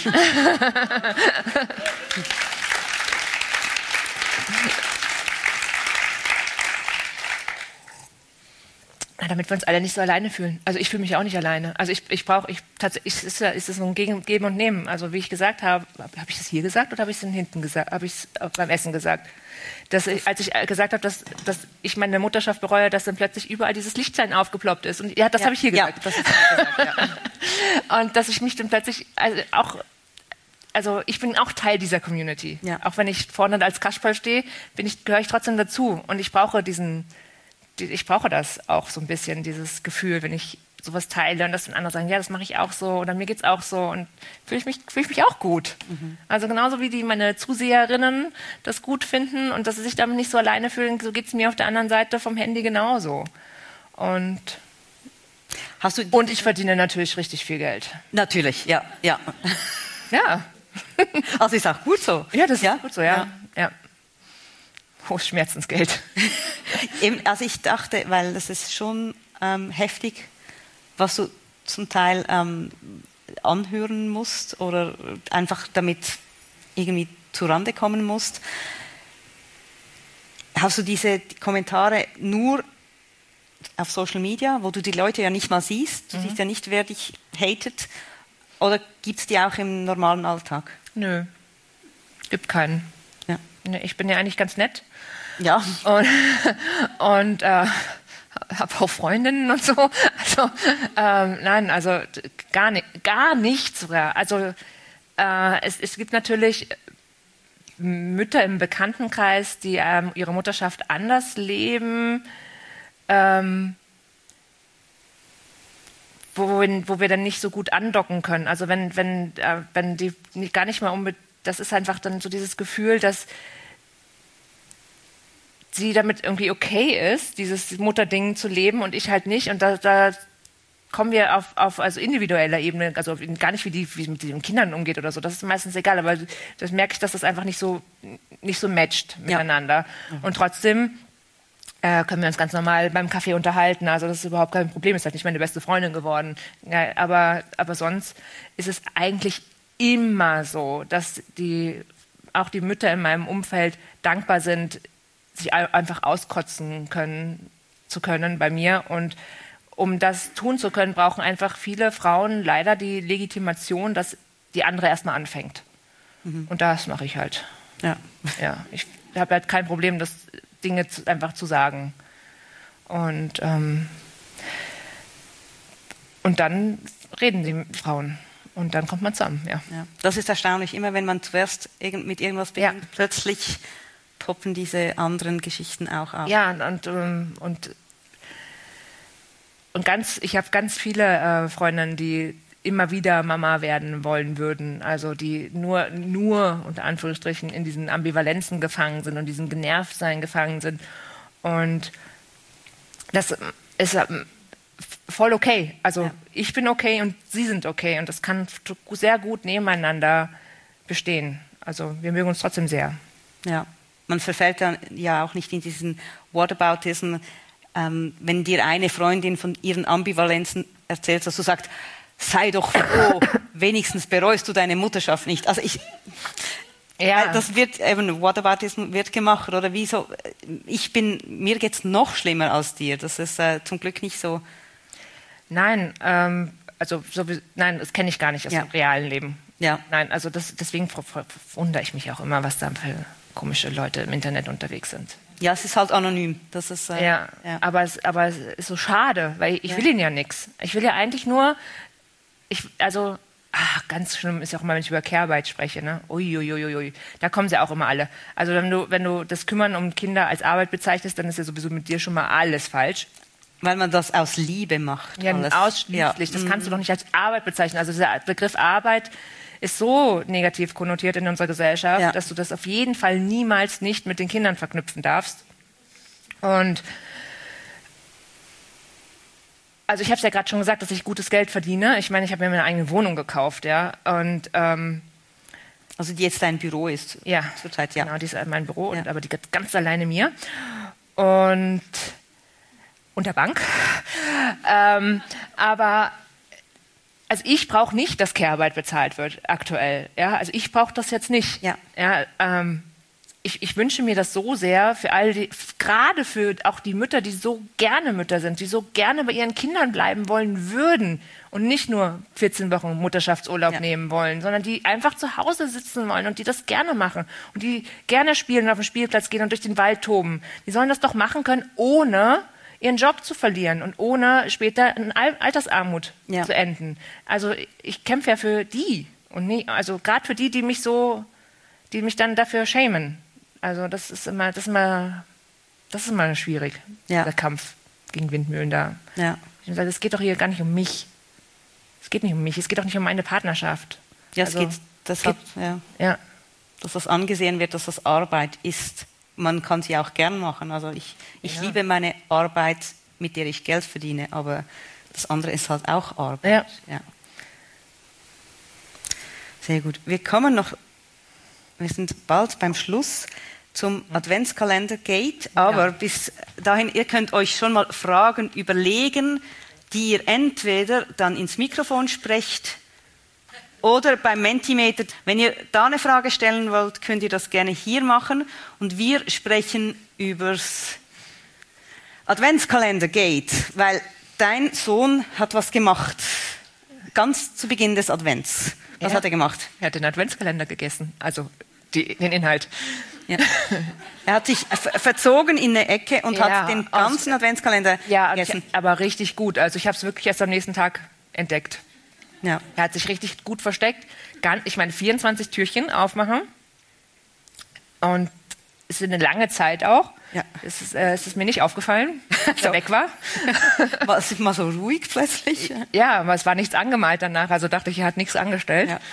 Na, damit wir uns alle nicht so alleine fühlen. Also ich fühle mich auch nicht alleine. Also ich, ich brauche, ich tatsächlich, ist es ist so ein Geben und Nehmen. Also wie ich gesagt habe, habe ich das hier gesagt oder habe ich es hinten gesagt? Habe ich es beim Essen gesagt? Dass ich, als ich gesagt habe, dass, dass ich meine Mutterschaft bereue, dass dann plötzlich überall dieses Lichtschein aufgeploppt ist. Und ja, das ja, habe ich hier gesagt. Ja, das ist gesagt ja. Und dass ich mich dann plötzlich also auch, also ich bin auch Teil dieser Community. Ja. Auch wenn ich vorne als Kasperl stehe, bin ich, gehöre ich trotzdem dazu. Und ich brauche diesen, die, ich brauche das auch so ein bisschen, dieses Gefühl, wenn ich sowas teile und dass dann andere sagen, ja, das mache ich auch so oder mir geht's auch so und fühle ich mich, fühle ich mich auch gut. Mhm. Also genauso wie die meine Zuseherinnen das gut finden und dass sie sich damit nicht so alleine fühlen, so geht's mir auf der anderen Seite vom Handy genauso. Und Hast du und ich verdiene natürlich richtig viel Geld. Natürlich, ja, ja. Ja. Also ist auch gut so. Ja, das ist ja? gut so, ja. ja. ja. Hohes Schmerzensgeld. Eben, also ich dachte, weil das ist schon ähm, heftig, was du zum Teil ähm, anhören musst oder einfach damit irgendwie zurande kommen musst. Hast du diese Kommentare nur auf Social Media, wo du die Leute ja nicht mal siehst, du mhm. siehst ja nicht, wer dich hatet, oder gibt es die auch im normalen Alltag? Nö, gibt keinen. Ja. Ich bin ja eigentlich ganz nett. Ja. Und, und äh, habe auch Freundinnen und so. Also ähm, nein, also gar nicht, gar nichts sogar. Also äh, es, es gibt natürlich Mütter im Bekanntenkreis, die ähm, ihre Mutterschaft anders leben, ähm, wo, wo wir dann nicht so gut andocken können. Also wenn wenn äh, wenn die gar nicht mal unbedingt, das ist einfach dann so dieses Gefühl, dass sie damit irgendwie okay ist, dieses Mutterding zu leben und ich halt nicht. Und da, da kommen wir auf, auf also individueller Ebene, also gar nicht, wie die wie mit den Kindern umgeht oder so. Das ist meistens egal, aber das merke ich, dass das einfach nicht so, nicht so matcht miteinander. Ja. Und trotzdem äh, können wir uns ganz normal beim Kaffee unterhalten. Also das ist überhaupt kein Problem. Ist halt nicht meine beste Freundin geworden. Ja, aber, aber sonst ist es eigentlich immer so, dass die, auch die Mütter in meinem Umfeld dankbar sind, sich einfach auskotzen können, zu können bei mir. Und um das tun zu können, brauchen einfach viele Frauen leider die Legitimation, dass die andere erstmal anfängt. Mhm. Und das mache ich halt. Ja. Ja, ich habe halt kein Problem, das Dinge zu, einfach zu sagen. Und, ähm, und dann reden die Frauen. Und dann kommt man zusammen, ja. Ja. Das ist erstaunlich. Immer wenn man zuerst irgend, mit irgendwas beginnt, ja. plötzlich poppen diese anderen Geschichten auch auf. Ja, und, und, und, und ganz, ich habe ganz viele äh, Freundinnen, die immer wieder Mama werden wollen würden, also die nur, nur unter Anführungsstrichen in diesen Ambivalenzen gefangen sind und diesen Genervtsein gefangen sind. Und das ist voll okay. Also ja. ich bin okay und sie sind okay und das kann sehr gut nebeneinander bestehen. Also wir mögen uns trotzdem sehr. Ja. Man verfällt dann ja auch nicht in diesen Whataboutism, ähm, wenn dir eine Freundin von ihren Ambivalenzen erzählt, dass du sagst, sei doch froh, wenigstens bereust du deine Mutterschaft nicht. Also ich, ja. das wird eben, Whataboutism wird gemacht, oder wieso? Ich bin, mir geht's noch schlimmer als dir. Das ist äh, zum Glück nicht so. Nein, ähm, also so, nein, das kenne ich gar nicht aus Ja. dem realen Leben. Ja. Nein, also das, deswegen ver- ver- wundere ich mich auch immer, was da für komische Leute im Internet unterwegs sind. Ja, es ist halt anonym. Das ist, äh, Ja, ja. Aber, es, aber es ist so schade, weil ich Ja. will ihnen ja nichts. Ich will ja eigentlich nur, ich, also, ach, ganz schlimm ist ja auch immer, wenn ich über Care-Arbeit spreche, ne? Uiuiuiui, da kommen sie auch immer alle. Also wenn du, wenn du das Kümmern um Kinder als Arbeit bezeichnest, dann ist ja sowieso mit dir schon mal alles falsch. Weil man das aus Liebe macht. Ja, alles. ausschließlich. Ja. Das kannst du doch nicht als Arbeit bezeichnen. Also dieser Begriff Arbeit ist so negativ konnotiert in unserer Gesellschaft, Ja. dass du das auf jeden Fall niemals nicht mit den Kindern verknüpfen darfst. Und also ich habe es ja gerade schon gesagt, dass ich gutes Geld verdiene. Ich meine, ich habe mir meine eigene Wohnung gekauft, ja. Und ähm, Also die jetzt dein Büro ist. ja, Zurzeit, ja. genau, die ist mein Büro, Ja. und, aber die geht ganz alleine mir. Und unter Bank. ähm, aber also ich brauche nicht, dass Care-Arbeit bezahlt wird aktuell. Ja, also ich brauche das jetzt nicht. Ja. Ja, ähm, ich, ich wünsche mir das so sehr für all die, gerade für auch die Mütter, die so gerne Mütter sind, die so gerne bei ihren Kindern bleiben wollen würden und nicht nur vierzehn Wochen Mutterschaftsurlaub Ja. nehmen wollen, sondern die einfach zu Hause sitzen wollen und die das gerne machen und die gerne spielen und auf den Spielplatz gehen und durch den Wald toben. Die sollen das doch machen können, ohne ihren Job zu verlieren und ohne später in Al- Altersarmut Ja. zu enden. Also ich kämpfe ja für die und nie, also gerade für die, die mich so, die mich dann dafür schämen. Also das ist immer, das ist immer, das ist immer schwierig, Ja. der Kampf gegen Windmühlen da. Ja. Ich sage, es geht doch hier gar nicht um mich. Es geht nicht um mich, es geht auch nicht um meine Partnerschaft. Ja, es Also, geht deshalb, ja, ja. dass das angesehen wird, dass das Arbeit ist. Man kann sie auch gern machen. Also ich, ich Ja. liebe meine Arbeit, mit der ich Geld verdiene, aber das andere ist halt auch Arbeit. Ja. Ja. Sehr gut. Wir kommen noch, wir sind bald beim Schluss zum Adventskalender-Gate, aber Ja. bis dahin, ihr könnt euch schon mal Fragen überlegen, die ihr entweder dann ins Mikrofon sprecht oder beim Mentimeter. Wenn ihr da eine Frage stellen wollt, könnt ihr das gerne hier machen. Und wir sprechen übers Adventskalender-Gate, weil dein Sohn hat was gemacht. Ganz zu Beginn des Advents. Was Ja. hat er gemacht? Er hat den Adventskalender gegessen, also die, den Inhalt. Ja. Er hat sich ver- verzogen in eine Ecke und Ja, hat den ganzen aus- Adventskalender Ja, gegessen. aber richtig gut. Also ich habe es wirklich erst am nächsten Tag entdeckt. Ja. Er hat sich richtig gut versteckt. Ganz, ich meine, vierundzwanzig Türchen aufmachen. Und es ist eine lange Zeit auch. Ja. Es ist, äh, es ist mir nicht aufgefallen, dass er So. weg war. War es mal so ruhig plötzlich? Ja, aber es war nichts angemalt danach. Also dachte ich, er hat nichts angestellt. Ja.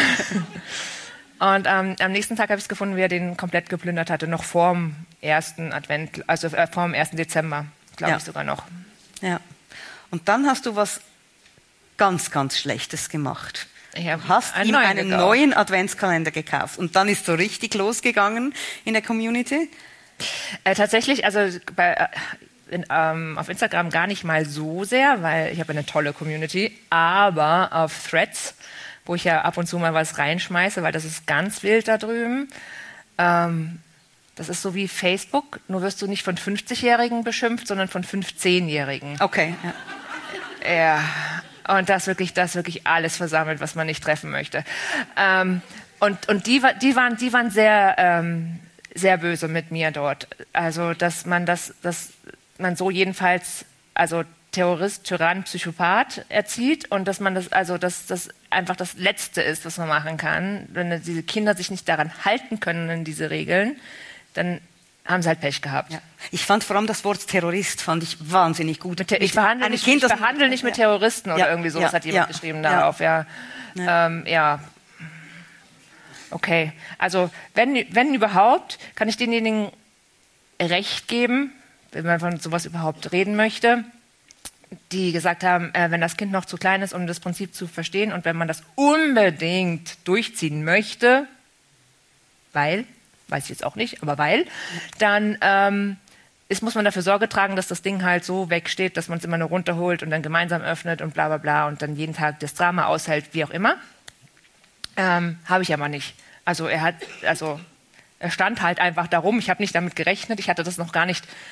Und ähm, am nächsten Tag habe ich es gefunden, wie er den komplett geplündert hatte. Noch vorm ersten Advent, also äh, vorm ersten Dezember, glaube Ja. ich sogar noch. Ja. Und dann hast du was ganz, ganz Schlechtes gemacht. Ich hab Du hast einen ihm neuen einen gekauft. neuen Adventskalender gekauft. Und dann ist so richtig losgegangen in der Community. Äh, tatsächlich, also bei, äh, in, ähm, auf Instagram gar nicht mal so sehr, weil ich habe eine tolle Community, aber auf Threads, wo ich ja ab und zu mal was reinschmeiße, weil das ist ganz wild da drüben. Ähm, das ist so wie Facebook, nur wirst du nicht von fünfzigjährigen beschimpft, sondern von fünfzehnjährigen. Okay. Ja. Ja, und das wirklich, das wirklich alles versammelt, was man nicht treffen möchte. Ähm, und und die, wa- die, waren, die waren sehr, ähm, sehr böse mit mir dort. Also, dass man das, dass man so jedenfalls, also Terrorist, Tyrann, Psychopath erzieht und dass man das, also dass das einfach das Letzte ist, was man machen kann. Wenn diese Kinder sich nicht daran halten können, an diese Regeln, dann haben sie halt Pech gehabt. Ja. Ich fand vor allem das Wort Terrorist fand ich wahnsinnig gut. Mit der, ich verhandle Ein nicht, Kind, ich das- verhandle nicht mit Ja. Terroristen oder Ja, irgendwie sowas, ja, hat jemand ja, geschrieben ja. darauf. Ja. Ja. Ähm, ja. Okay, also wenn, wenn überhaupt, kann ich denjenigen Recht geben, wenn man von sowas überhaupt reden möchte, die gesagt haben, äh, wenn das Kind noch zu klein ist, um das Prinzip zu verstehen und wenn man das unbedingt durchziehen möchte, weil, weiß ich jetzt auch nicht, aber weil, dann ähm, ist, muss man dafür Sorge tragen, dass das Ding halt so wegsteht, dass man es immer nur runterholt und dann gemeinsam öffnet und bla bla bla und dann jeden Tag das Drama aushält, wie auch immer. Ähm, habe ich aber nicht. Also er hat, also er stand halt einfach darum. Ich habe nicht damit gerechnet. Ich hatte das noch gar nicht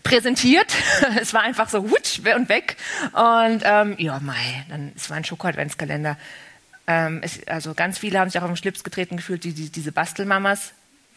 präsentiert. Es war einfach so hutsch und weg. Und ähm, ja, mei, dann, es war ein Schoko-Adventskalender. Ähm, es, also ganz viele haben sich auch auf den Schlips getreten gefühlt, die, die, diese Bastelmamas.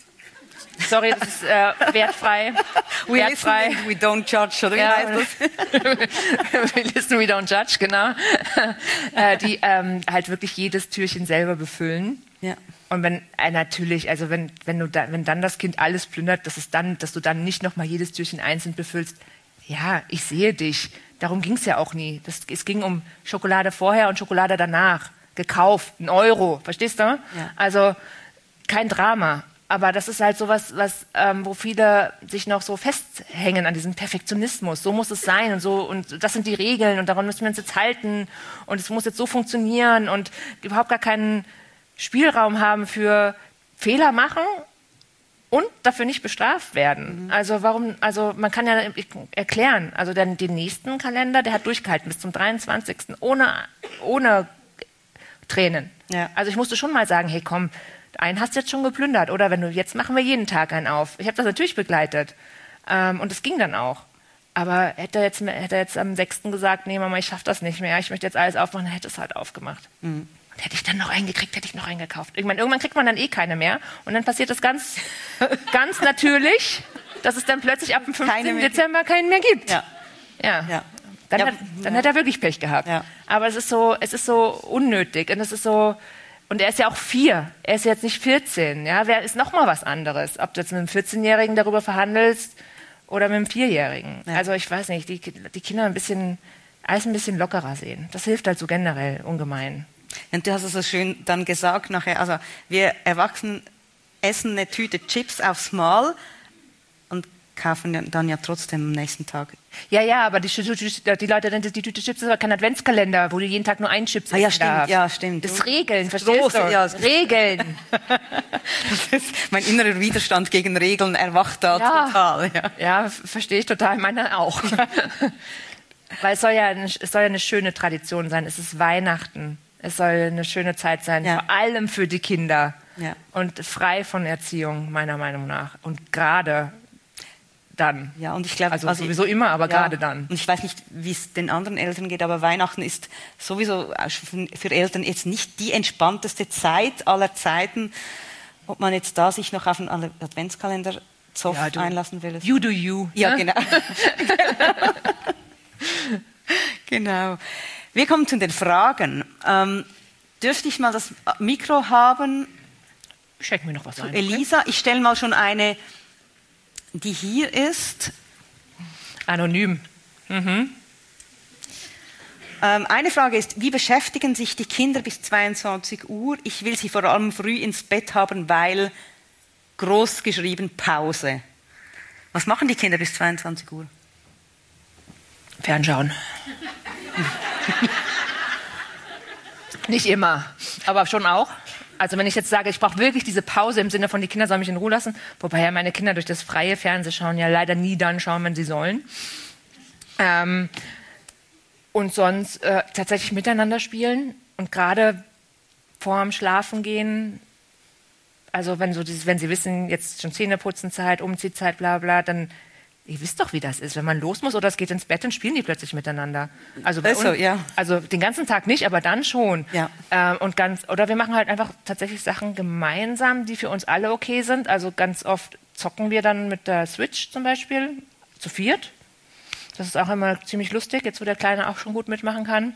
Sorry, das ist äh, wertfrei. We wertfrei. listen, we don't judge, oder wie Ja. heißt das? We listen, we don't judge, genau. äh, die ähm, halt wirklich jedes Türchen selber befüllen. Ja. Und wenn äh, natürlich, also wenn, wenn, du da, wenn dann das Kind alles plündert, dass, es dann, dass du dann nicht nochmal jedes Türchen einzeln befüllst, ja, ich sehe dich. Darum ging es ja auch nie. Das, es ging um Schokolade vorher und Schokolade danach. Gekauft, ein Euro, verstehst du? Ja. Also kein Drama. Aber das ist halt sowas, was, ähm, wo viele sich noch so festhängen an diesem Perfektionismus. So muss es sein und so, und das sind die Regeln und daran müssen wir uns jetzt halten und es muss jetzt so funktionieren und überhaupt gar keinen Spielraum haben für Fehler machen und dafür nicht bestraft werden. Mhm. Also warum, also man kann ja erklären, also den, den nächsten Kalender, der hat durchgehalten bis zum dreiundzwanzigsten ohne, ohne Tränen. Ja. Also ich musste schon mal sagen, hey komm, einen hast du jetzt schon geplündert. Oder wenn du, jetzt machen wir jeden Tag einen auf. Ich habe das natürlich begleitet. Ähm, und es ging dann auch. Aber hätte er jetzt, hätte er jetzt am sechsten gesagt, nee Mama, ich schaffe das nicht mehr, ich möchte jetzt alles aufmachen, dann hätte es halt aufgemacht. Mhm. Und hätte ich dann noch einen gekriegt, hätte ich noch einen gekauft. Ich meine, irgendwann kriegt man dann eh keine mehr. Und dann passiert das ganz, ganz natürlich, dass es dann plötzlich ab dem fünfzehnten Dezember keinen mehr gibt. Ja. Ja. Ja. Dann, ja. Hat, dann ja. hat er wirklich Pech gehabt. Ja. Aber es ist so, es ist so unnötig. Und es ist so... Und er ist ja auch vier, er ist jetzt nicht vierzehn. Ja? Wer ist noch mal was anderes? Ob du jetzt mit einem vierzehnjährigen darüber verhandelst oder mit einem vierjährigen. Ja. Also ich weiß nicht, die, die Kinder ein bisschen, alles ein bisschen lockerer sehen. Das hilft halt so generell ungemein. Und du hast es so schön dann gesagt nachher, also wir Erwachsenen essen eine Tüte Chips aufs Mal und kaufen dann ja trotzdem am nächsten Tag. Ja, ja, aber die, die Leute nennen die Tüte Chips, das ist aber kein Adventskalender, wo du jeden Tag nur einen Chips ah, ja, stimmt, darfst. Ja, stimmt. Das ist Regeln, verstehst Groß, du? Ja, Regeln. Das ist, mein innerer Widerstand gegen Regeln erwacht da ja. total. Ja, ja verstehe ich total, meiner auch. Weil es soll, ja eine, es soll ja eine schöne Tradition sein, es ist Weihnachten, es soll eine schöne Zeit sein, ja. vor allem für die Kinder. Ja. Und frei von Erziehung, meiner Meinung nach. Und gerade dann. Ja, und ich glaube, also, also sowieso immer, aber ja, gerade dann. Und ich weiß nicht, wie es den anderen Eltern geht, aber Weihnachten ist sowieso für Eltern jetzt nicht die entspannteste Zeit aller Zeiten, ob man jetzt da sich noch auf einen Adventskalender Zoff ja, einlassen will. You do you. Ja, ne? Genau. Genau. Wir kommen zu den Fragen. Ähm, dürfte ich mal das Mikro haben? Schenk mir noch was ein. Elisa, okay? Ich stelle mal schon eine, die hier ist. Anonym. Mhm. Ähm, eine Frage ist, wie beschäftigen sich die Kinder bis zweiundzwanzig Uhr? Ich will sie vor allem früh ins Bett haben, weil groß geschrieben Pause. Was machen die Kinder bis zweiundzwanzig Uhr? Fernschauen. Nicht immer, aber schon auch. Also wenn ich jetzt sage, ich brauche wirklich diese Pause im Sinne von, die Kinder sollen mich in Ruhe lassen, wobei ja meine Kinder durch das freie Fernsehschauen ja leider nie dann schauen, wenn sie sollen. Ähm, und sonst äh, tatsächlich miteinander spielen und gerade vorm Schlafengehen, also wenn, so dieses, wenn sie wissen, jetzt schon Zähneputzenzeit, Umziehzeit, bla bla, dann, ihr wisst doch, wie das ist. Wenn man los muss oder es geht ins Bett, dann spielen die plötzlich miteinander. Also, bei also, uns, ja. also den ganzen Tag nicht, aber dann schon. Ja. Ähm, und ganz, oder wir machen halt einfach tatsächlich Sachen gemeinsam, die für uns alle okay sind. Also ganz oft zocken wir dann mit der Switch zum Beispiel, zu viert. Das ist auch immer ziemlich lustig, jetzt wo der Kleine auch schon gut mitmachen kann.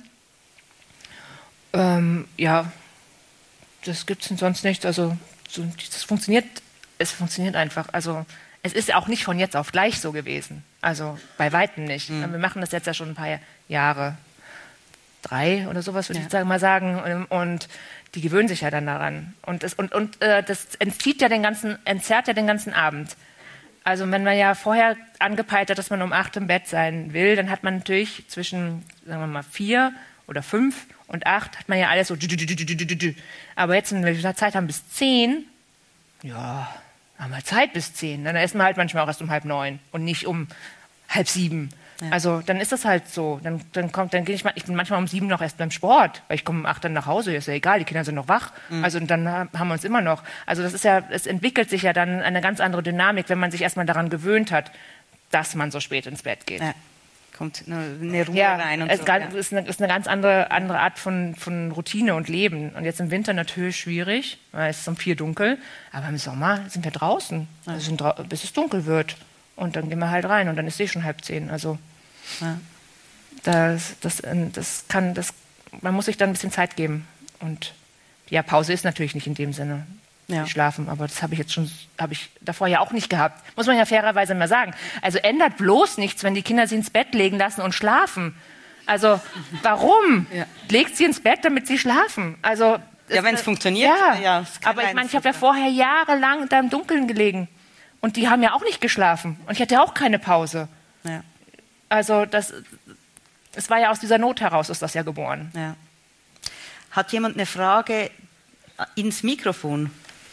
Ähm, ja, das gibt es sonst nicht. Also so, das funktioniert, es funktioniert einfach. Also es ist auch nicht von jetzt auf gleich so gewesen. Also bei Weitem nicht. Mhm. Wir machen das jetzt ja schon ein paar Jahre. Drei oder sowas würde ja. ich mal sagen. Und die gewöhnen sich ja dann daran. Und, es, und, und äh, das entzieht ja den ganzen, entzerrt ja den ganzen Abend. Also wenn man ja vorher angepeilt hat, dass man um acht im Bett sein will, dann hat man natürlich zwischen, sagen wir mal, vier oder fünf und acht, hat man ja alles so. Aber jetzt, wenn wir Zeit haben bis zehn, ja, haben wir Zeit bis zehn. Dann essen wir halt manchmal auch erst um halb neun und nicht um halb sieben. Ja. Also dann ist das halt so. Dann, dann kommt, dann gehe ich mal, ich bin manchmal um sieben noch erst beim Sport, weil ich komme um acht dann nach Hause, ist ja egal, die Kinder sind noch wach. Mhm. Also und dann haben wir uns immer noch. Also das ist ja, es entwickelt sich ja dann eine ganz andere Dynamik, wenn man sich erstmal daran gewöhnt hat. dass man so spät ins Bett geht. Ja. Kommt eine Ruhe ja, rein. Und es so, ja. ist, eine, ist eine ganz andere, andere Art von, von Routine und Leben. Und jetzt im Winter natürlich schwierig, weil es ist um vier dunkel. Aber im Sommer sind wir draußen, ja. also sind, bis es dunkel wird. Und dann gehen wir halt rein und dann ist es eh schon halb zehn. Also ja. das, das, das kann, das, man muss sich dann ein bisschen Zeit geben. Und ja, Pause ist natürlich nicht in dem Sinne. Ja. Schlafen, aber das habe ich jetzt schon, habe ich davor ja auch nicht gehabt. Muss man ja fairerweise mal sagen. Also ändert bloß nichts, wenn die Kinder sie ins Bett legen lassen und schlafen. Also warum? Ja. Legt sie ins Bett, damit sie schlafen? Also ja, wenn es funktioniert. Ja, ja aber ich meine, ich habe ja vorher jahrelang da im Dunkeln gelegen und die haben ja auch nicht geschlafen und ich hatte auch keine Pause. Ja. Also das, es war ja aus dieser Not heraus, ist das ja geboren. Ja. Hat jemand eine Frage ins Mikrofon?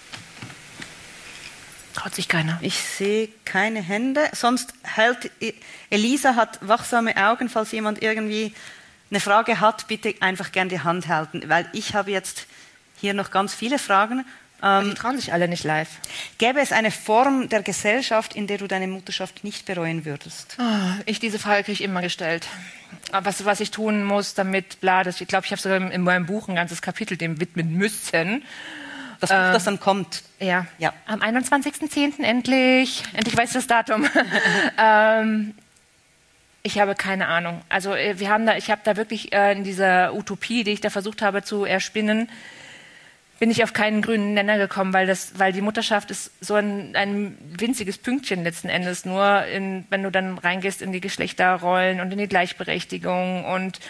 Traut sich keiner. Ich sehe keine Hände. Sonst hält Elisa hat wachsame Augen, falls jemand irgendwie eine Frage hat, bitte einfach gerne die Hand halten, weil ich habe jetzt hier noch ganz viele Fragen. Ähm, die trauen sich alle nicht live. Gäbe es eine Form der Gesellschaft, in der du deine Mutterschaft nicht bereuen würdest? Oh, ich diese Frage kriege ich immer gestellt. Was, was ich tun muss, damit, bla, das, ich glaube, ich habe sogar in meinem Buch ein ganzes Kapitel dem widmen müssen. Das Buch, äh, das dann kommt. Ja, ja. Am einundzwanzigsten zehnten endlich. Endlich weiß ich das Datum. ähm, ich habe keine Ahnung. Also wir haben da, ich habe da wirklich äh, in dieser Utopie, die ich da versucht habe zu erspinnen, bin ich auf keinen grünen Nenner gekommen, weil, das, weil die Mutterschaft ist so ein, ein winziges Pünktchen letzten Endes nur, in, wenn du dann reingehst in die Geschlechterrollen und in die Gleichberechtigung und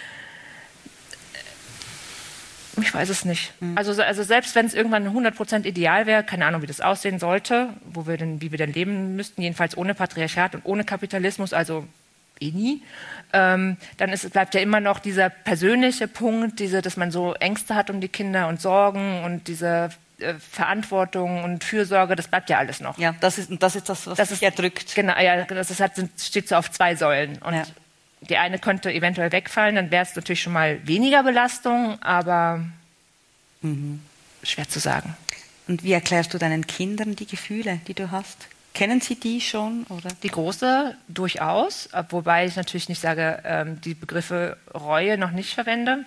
ich weiß es nicht. Mhm. Also, also selbst wenn es irgendwann hundert Prozent ideal wäre, keine Ahnung, wie das aussehen sollte, wo wir denn, wie wir denn leben müssten, jedenfalls ohne Patriarchat und ohne Kapitalismus, also eh nie, ähm, dann ist, bleibt ja immer noch dieser persönliche Punkt, diese, dass man so Ängste hat um die Kinder und Sorgen und diese äh, Verantwortung und Fürsorge, das bleibt ja alles noch. Ja, das ist das, ist das was das ist, erdrückt. Genau, ja, das ist, hat, steht so auf zwei Säulen. Und ja. Die eine könnte eventuell wegfallen, dann wäre es natürlich schon mal weniger Belastung, aber mhm. schwer zu sagen. Und wie erklärst du deinen Kindern die Gefühle, die du hast? Kennen sie die schon? Oder? Die Große durchaus, wobei ich natürlich nicht sage, ähm, die Begriffe Reue noch nicht verwende.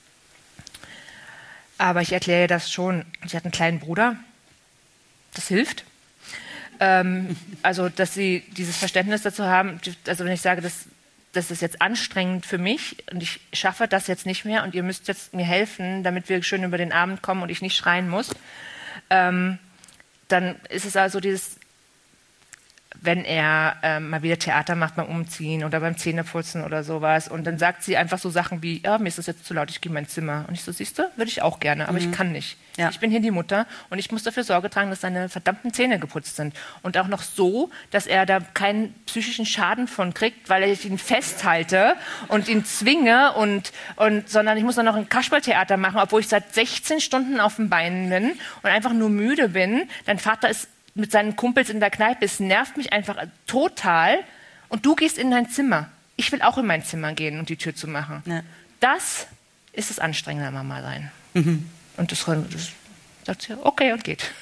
Aber ich erkläre das schon. Sie hat einen kleinen Bruder, das hilft. Ähm, also, dass sie dieses Verständnis dazu haben, also wenn ich sage, dass das ist jetzt anstrengend für mich und ich schaffe das jetzt nicht mehr und ihr müsst jetzt mir helfen, damit wir schön über den Abend kommen und ich nicht schreien muss, ähm, dann ist es also dieses, wenn er ähm, mal wieder Theater macht beim Umziehen oder beim Zähneputzen oder sowas und dann sagt sie einfach so Sachen wie, ja, mir ist das jetzt zu laut, ich gehe in mein Zimmer. Und ich so, siehst du, würde ich auch gerne, aber mhm. ich kann nicht. Ja. Ich bin hier die Mutter und ich muss dafür Sorge tragen, dass seine verdammten Zähne geputzt sind. Und auch noch so, dass er da keinen psychischen Schaden von kriegt, weil ich ihn festhalte und ihn zwinge, und, und, sondern ich muss dann noch ein Kasperltheater machen, obwohl ich seit sechzehn Stunden auf den Beinen bin und einfach nur müde bin. Dein Vater ist mit seinen Kumpels in der Kneipe, es nervt mich einfach total und du gehst in dein Zimmer. Ich will auch in mein Zimmer gehen und die Tür zu machen. Ja. Das ist das anstrengende Mama sein. Mhm. Und das, das sagt sie, okay, und geht.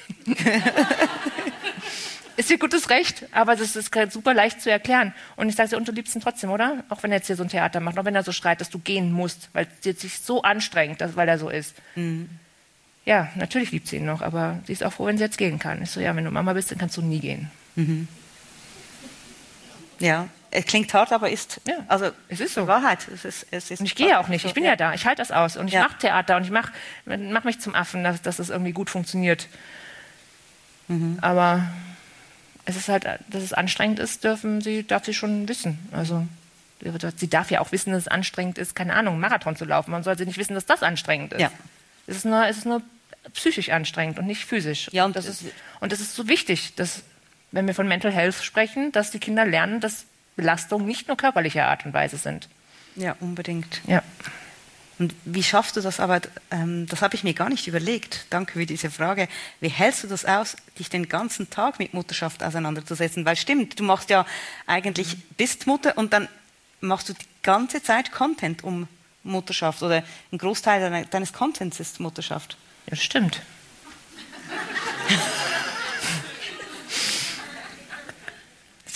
Ist ihr gutes Recht, aber das ist super leicht zu erklären. Und ich sage, und du liebst ihn trotzdem, oder? Auch wenn er jetzt hier so ein Theater macht, auch wenn er so schreit, dass du gehen musst, weil es sich so anstrengt, dass, weil er so ist. Mhm. Ja, natürlich liebt sie ihn noch, aber sie ist auch froh, wenn sie jetzt gehen kann. Ich so, ja, wenn du Mama bist, dann kannst du nie gehen. Mhm. Ja, es klingt hart, aber ist, ja, also es ist so. Wahrheit. Es ist, es ist und ich gehe ja auch nicht, ich bin ja, ja da, ich halte das aus und ich ja. mache Theater und ich mache mach mich zum Affen, dass, dass es irgendwie gut funktioniert. Mhm. Aber es ist halt, dass es anstrengend ist, dürfen sie, darf sie schon wissen. Also sie darf ja auch wissen, dass es anstrengend ist, keine Ahnung, einen Marathon zu laufen. Man soll sie nicht wissen, dass das anstrengend ist. Ja. Es ist nur, es ist nur psychisch anstrengend und nicht physisch. Ja, und, das ist, und das ist so wichtig, dass, wenn wir von Mental Health sprechen, dass die Kinder lernen, dass Belastungen nicht nur körperlicher Art und Weise sind. Ja, unbedingt. Ja. Und wie schaffst du das aber, ähm, das habe ich mir gar nicht überlegt, danke für diese Frage, wie hältst du das aus, dich den ganzen Tag mit Mutterschaft auseinanderzusetzen? Weil stimmt, du machst ja eigentlich, bist Mutter und dann machst du die ganze Zeit Content um Mutterschaft oder ein Großteil deines Contents ist Mutterschaft. Ja, das stimmt.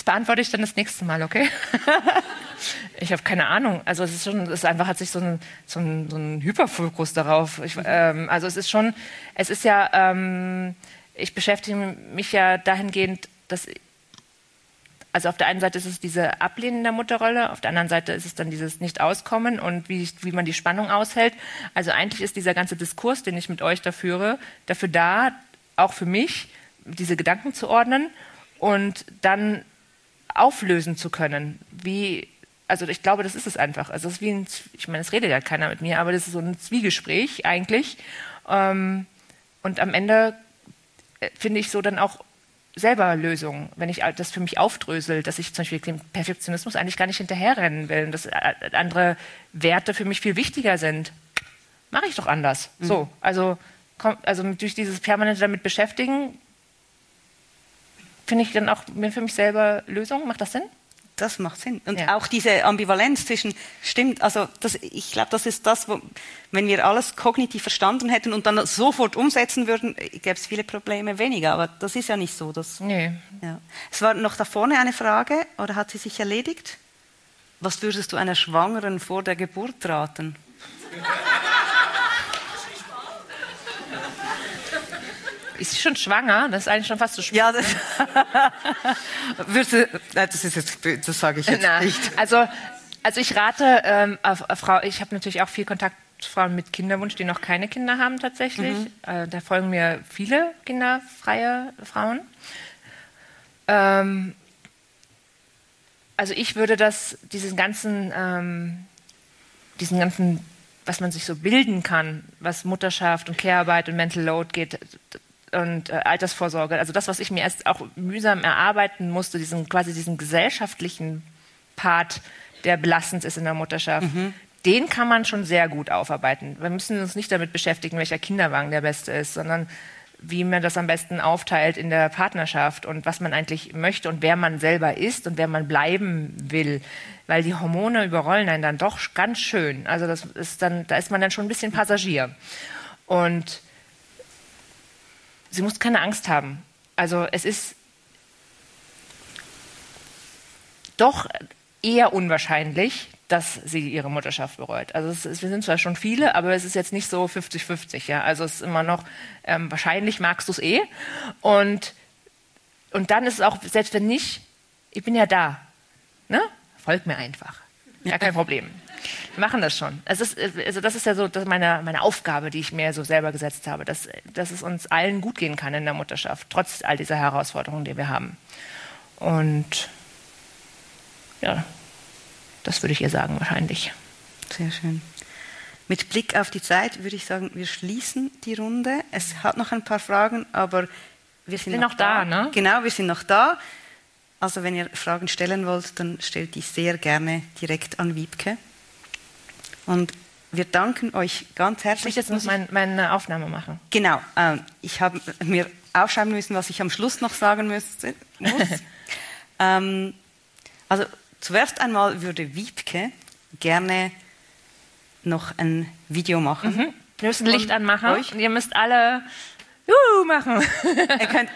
Das beantworte ich dann das nächste Mal, okay? Ich habe keine Ahnung. Also es ist schon, es ist einfach hat sich so ein, so ein, so ein Hyperfokus darauf. Ich, ähm, also es ist schon, es ist ja, ähm, ich beschäftige mich ja dahingehend, dass, also auf der einen Seite ist es diese Ablehnen der Mutterrolle, auf der anderen Seite ist es dann dieses Nicht-Auskommen und wie, wie man die Spannung aushält. Also eigentlich ist dieser ganze Diskurs, den ich mit euch da führe, dafür da, auch für mich, diese Gedanken zu ordnen und dann auflösen zu können, wie, also ich glaube, das ist es einfach. Also es ist wie ein, ich meine, es redet ja keiner mit mir, aber das ist so ein Zwiegespräch eigentlich. Ähm, und am Ende finde ich so dann auch selber Lösungen, wenn ich das für mich aufdrösel, dass ich zum Beispiel dem Perfektionismus eigentlich gar nicht hinterherrennen will und dass andere Werte für mich viel wichtiger sind. Mache ich doch anders. Mhm. So, also, also durch dieses permanente damit beschäftigen, finde ich dann auch mir für mich selber Lösungen. Macht das Sinn? Das macht Sinn. Und ja. auch diese Ambivalenz zwischen, stimmt, also das, ich glaube, das ist das, wo, wenn wir alles kognitiv verstanden hätten und dann sofort umsetzen würden, gäbe es viele Probleme weniger. Aber das ist ja nicht so. Das, nee. Ja. Es war noch da vorne eine Frage, oder hat sie sich erledigt? Was würdest du einer Schwangeren vor der Geburt raten? Ist sie schon schwanger? Das ist eigentlich schon fast so schwanger. Ja, das, Würdest, das, ist jetzt, das sage ich jetzt Na, nicht. Also, also ich rate, ähm, auf, auf Frau, ich habe natürlich auch viel Kontakt zu Frauen mit Kinderwunsch, die noch keine Kinder haben tatsächlich. Mhm. Äh, da folgen mir viele kinderfreie Frauen. Ähm, also ich würde das, diesen ganzen, ähm, diesen ganzen, was man sich so bilden kann, was Mutterschaft und Care-Arbeit und Mental Load geht, und äh, Altersvorsorge, also das, was ich mir erst auch mühsam erarbeiten musste, diesen quasi diesen gesellschaftlichen Part, der belastend ist in der Mutterschaft, mhm. den kann man schon sehr gut aufarbeiten. Wir müssen uns nicht damit beschäftigen, welcher Kinderwagen der beste ist, sondern wie man das am besten aufteilt in der Partnerschaft und was man eigentlich möchte und wer man selber ist und wer man bleiben will. Weil die Hormone überrollen einen dann doch ganz schön. Also das ist dann, da ist man dann schon ein bisschen Passagier. Und sie muss keine Angst haben. Also es ist doch eher unwahrscheinlich, dass sie ihre Mutterschaft bereut. Also es ist, wir sind zwar schon viele, aber es ist jetzt nicht so fünfzig fünfzig. Ja? Also es ist immer noch, ähm, wahrscheinlich magst du es eh. Und, und dann ist es auch, selbst wenn nicht, ich bin ja da. Ne? Folgt mir einfach. Ja, kein Problem. Wir machen das schon. Es ist, also das ist ja so das meine, meine Aufgabe, die ich mir so selber gesetzt habe, dass, dass es uns allen gut gehen kann in der Mutterschaft, trotz all dieser Herausforderungen, die wir haben. Und ja, das würde ich ihr sagen wahrscheinlich. Sehr schön. Mit Blick auf die Zeit würde ich sagen, wir schließen die Runde. Es hat noch ein paar Fragen, aber wir sind, sind noch, noch da. da ne? Genau, wir sind noch da. Also wenn ihr Fragen stellen wollt, dann stellt die sehr gerne direkt an Wiebke. Und wir danken euch ganz herzlich. Ich muss jetzt mein, meine Aufnahme machen. Genau. Äh, ich habe mir aufschreiben müssen, was ich am Schluss noch sagen müsste, muss. ähm, also zuerst einmal würde Wiebke gerne noch ein Video machen. Mhm. Wir müssen Licht anmachen euch. Und ihr müsst alle Juhu machen. Ihr könnt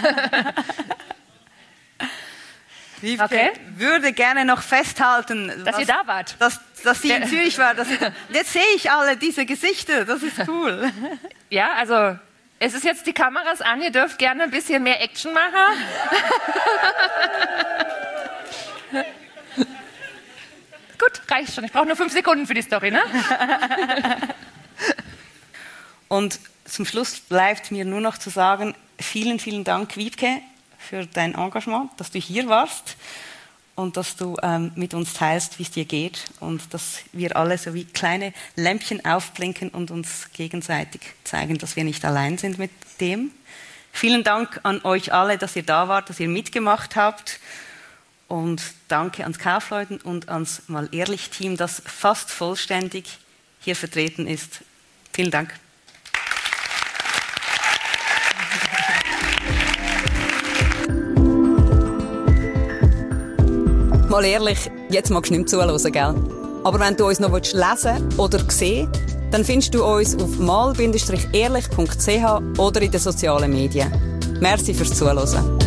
Wiebke okay. würde gerne noch festhalten, dass was, ihr da wart. Dass, dass sie in Zürich war. Dass ich, jetzt sehe ich alle diese Gesichter, das ist cool. Ja, also es ist jetzt die Kameras an, ihr dürft gerne ein bisschen mehr Action machen. Gut, reicht schon. Ich brauche nur fünf Sekunden für die Story, ne? Und zum Schluss bleibt mir nur noch zu sagen, vielen, vielen Dank, Wiebke, für dein Engagement, dass du hier warst und dass du ähm, mit uns teilst, wie es dir geht und dass wir alle so wie kleine Lämpchen aufblinken und uns gegenseitig zeigen, dass wir nicht allein sind mit dem. Vielen Dank an euch alle, dass ihr da wart, dass ihr mitgemacht habt und danke ans Kaufleuten und ans Mal Ehrlich Team, das fast vollständig hier vertreten ist. Vielen Dank. Mal ehrlich, jetzt magst du nicht mehr zuhören, gell? Aber wenn du uns noch lesen oder sehen willst, dann findest du uns auf mal ehrlich punkt c h oder in den sozialen Medien. Merci fürs Zuhören.